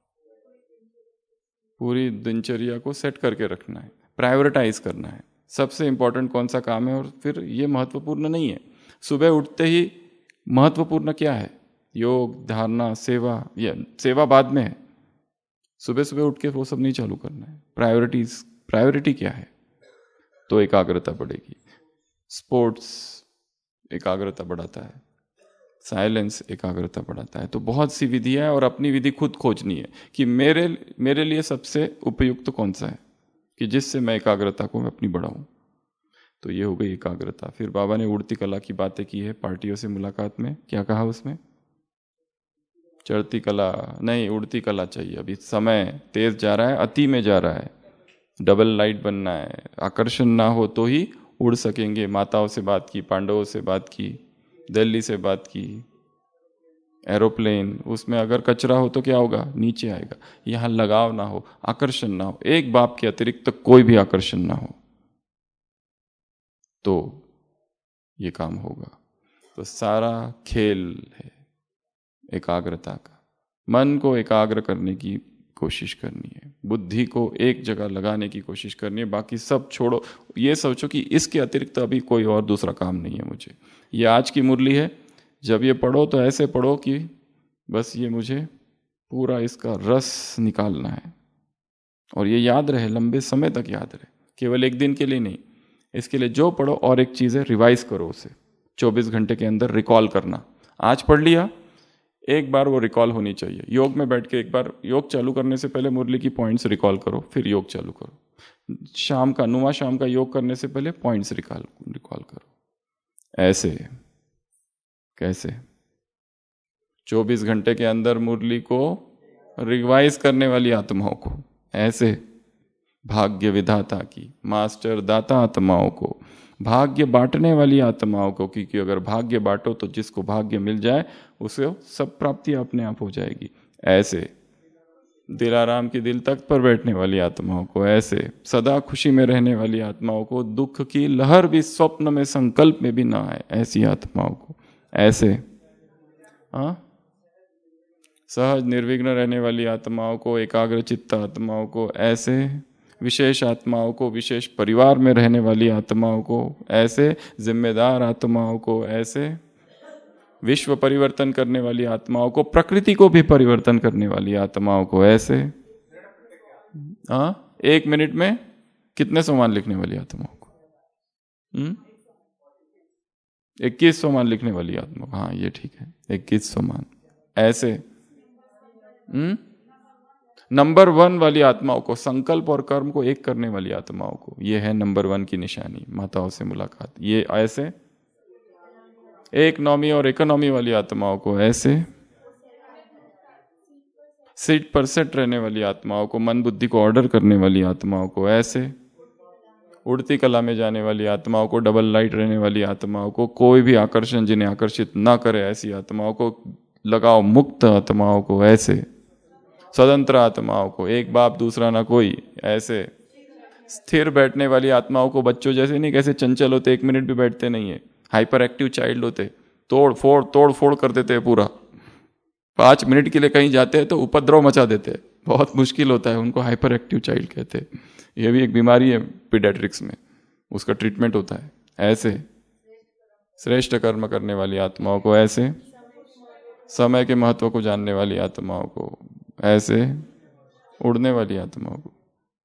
पूरी दिनचर्या को सेट करके रखना है, प्रायोरिटाइज करना है। सबसे इंपॉर्टेंट कौन सा काम है, और फिर ये महत्वपूर्ण नहीं है। सुबह उठते ही महत्वपूर्ण क्या है? योग, धारणा, सेवा। ये सेवा बाद में है। सुबह सुबह उठ के वो सब नहीं चालू करना है। प्रायोरिटी क्या है? तो एकाग्रता बढ़ेगी। स्पोर्ट्स एकाग्रता बढ़ाता है। साइलेंस एकाग्रता बढ़ाता है। तो बहुत सी विधियां है और अपनी विधि खुद खोजनी है कि मेरे लिए सबसे उपयुक्त कौन सा है कि जिससे मैं एकाग्रता को अपनी बढ़ाऊं। तो ये हो गई एकाग्रता। फिर बाबा ने उड़ती कला की बातें की है पार्टियों से मुलाकात में। क्या कहा उसमें? चढ़ती कला नहीं, उड़ती कला चाहिए। अभी समय तेज जा रहा है, अति में जा रहा है, डबल लाइट बनना है, आकर्षण ना हो तो ही उड़ सकेंगे। माताओं से बात की, पांडवों से बात की, दिल्ली से बात की, एरोप्लेन, उसमें अगर कचरा हो तो क्या होगा? नीचे आएगा। यहाँ लगाव ना हो, आकर्षण ना हो, एक बाप के अतिरिक्त तो कोई भी आकर्षण ना हो, तो ये काम होगा। तो सारा खेल है एकाग्रता का। मन को एकाग्र करने की कोशिश करनी है, बुद्धि को एक जगह लगाने की कोशिश करनी है, बाकी सब छोड़ो। ये सोचो कि इसके अतिरिक्त अभी कोई और दूसरा काम नहीं है मुझे। ये आज की मुरली है, जब ये पढ़ो तो ऐसे पढ़ो कि बस ये मुझे पूरा इसका रस निकालना है, और ये याद रहे, लंबे समय तक याद रहे, केवल एक दिन के लिए नहीं। इसके लिए जो पढ़ो और एक चीज़ है, रिवाइज करो उसे 24 घंटे के अंदर रिकॉल करना। आज पढ़ लिया, एक बार वो रिकॉल होनी चाहिए। योग में बैठ के एक बार, योग चालू करने से पहले मुरली की पॉइंट्स रिकॉल करो, फिर योग चालू करो। शाम का, नुमा शाम का योग करने से पहले पॉइंट्स रिकॉल करो। ऐसे कैसे? 24 घंटे के अंदर मुरली को रिवाइज करने वाली आत्माओं को, ऐसे भाग्य विधाता की, मास्टर दाता आत्माओं को, भाग्य बांटने वाली आत्माओं को, क्योंकि अगर भाग्य बांटो तो जिसको भाग्य मिल जाए उसे सब प्राप्ति अपने आप हो जाएगी। ऐसे दिलाराम की दिल तख्त पर बैठने वाली आत्माओं को, ऐसे सदा खुशी में रहने वाली आत्माओं को, दुख की लहर भी स्वप्न में संकल्प में भी ना आए ऐसी आत्माओं को, ऐसे सहज निर्विघ्न रहने वाली आत्माओं को, एकाग्र चित्त आत्माओं को, ऐसे विशेष आत्माओं को, विशेष परिवार में रहने वाली आत्माओं को, ऐसे जिम्मेदार आत्माओं को, ऐसे विश्व परिवर्तन करने वाली आत्माओं को, प्रकृति को भी परिवर्तन करने वाली आत्माओं को, ऐसे 1 मिनट में कितने सोमान लिखने वाली आत्माओं को? 21 सोमान लिखने वाली आत्मा को, हाँ ये ठीक है, 21 सोमान। ऐसे नंबर 1 वाली आत्माओं को, संकल्प और कर्म को एक करने वाली आत्माओं को, ये है नंबर 1 की निशानी, माताओं से मुलाकात। ये ऐसे 1 नौमी और इकोनॉमी वाली आत्माओं को, ऐसे सीट पर सेट रहने वाली आत्माओं को, मन बुद्धि को ऑर्डर करने वाली आत्माओं को, ऐसे उड़ती कला में जाने वाली आत्माओं को, डबल लाइट रहने वाली आत्माओं को, कोई भी आकर्षण जिन्हें आकर्षित ना करे ऐसी आत्माओं को, लगाव मुक्त आत्माओं को, ऐसे स्वतंत्र आत्माओं को, एक बाप दूसरा ना कोई, ऐसे स्थिर बैठने वाली आत्माओं को, बच्चों जैसे नहीं, कैसे चंचल होते, 1 मिनट भी बैठते नहीं है, हाइपर एक्टिव चाइल्ड होते, तोड़ फोड़ कर देते हैं पूरा, 5 मिनट के लिए कहीं जाते हैं तो उपद्रव मचा देते हैं, बहुत मुश्किल होता है, उनको हाइपर एक्टिव चाइल्ड कहते हैं। ये भी एक बीमारी है पीडियाट्रिक्स में, उसका ट्रीटमेंट होता है। ऐसे श्रेष्ठ कर्म करने वाली आत्माओं को, ऐसे समय के महत्व को जानने वाली आत्माओं को, ऐसे उड़ने वाली आत्माओं को,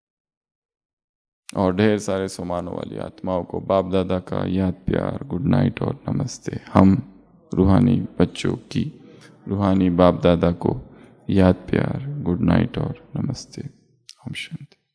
और ढेर सारे सोमानों वाली आत्माओं को बाप दादा का याद प्यार, गुड नाइट और नमस्ते। हम रूहानी बच्चों की, रूहानी बाप दादा को याद प्यार, गुड नाइट और नमस्ते। ओम शांति।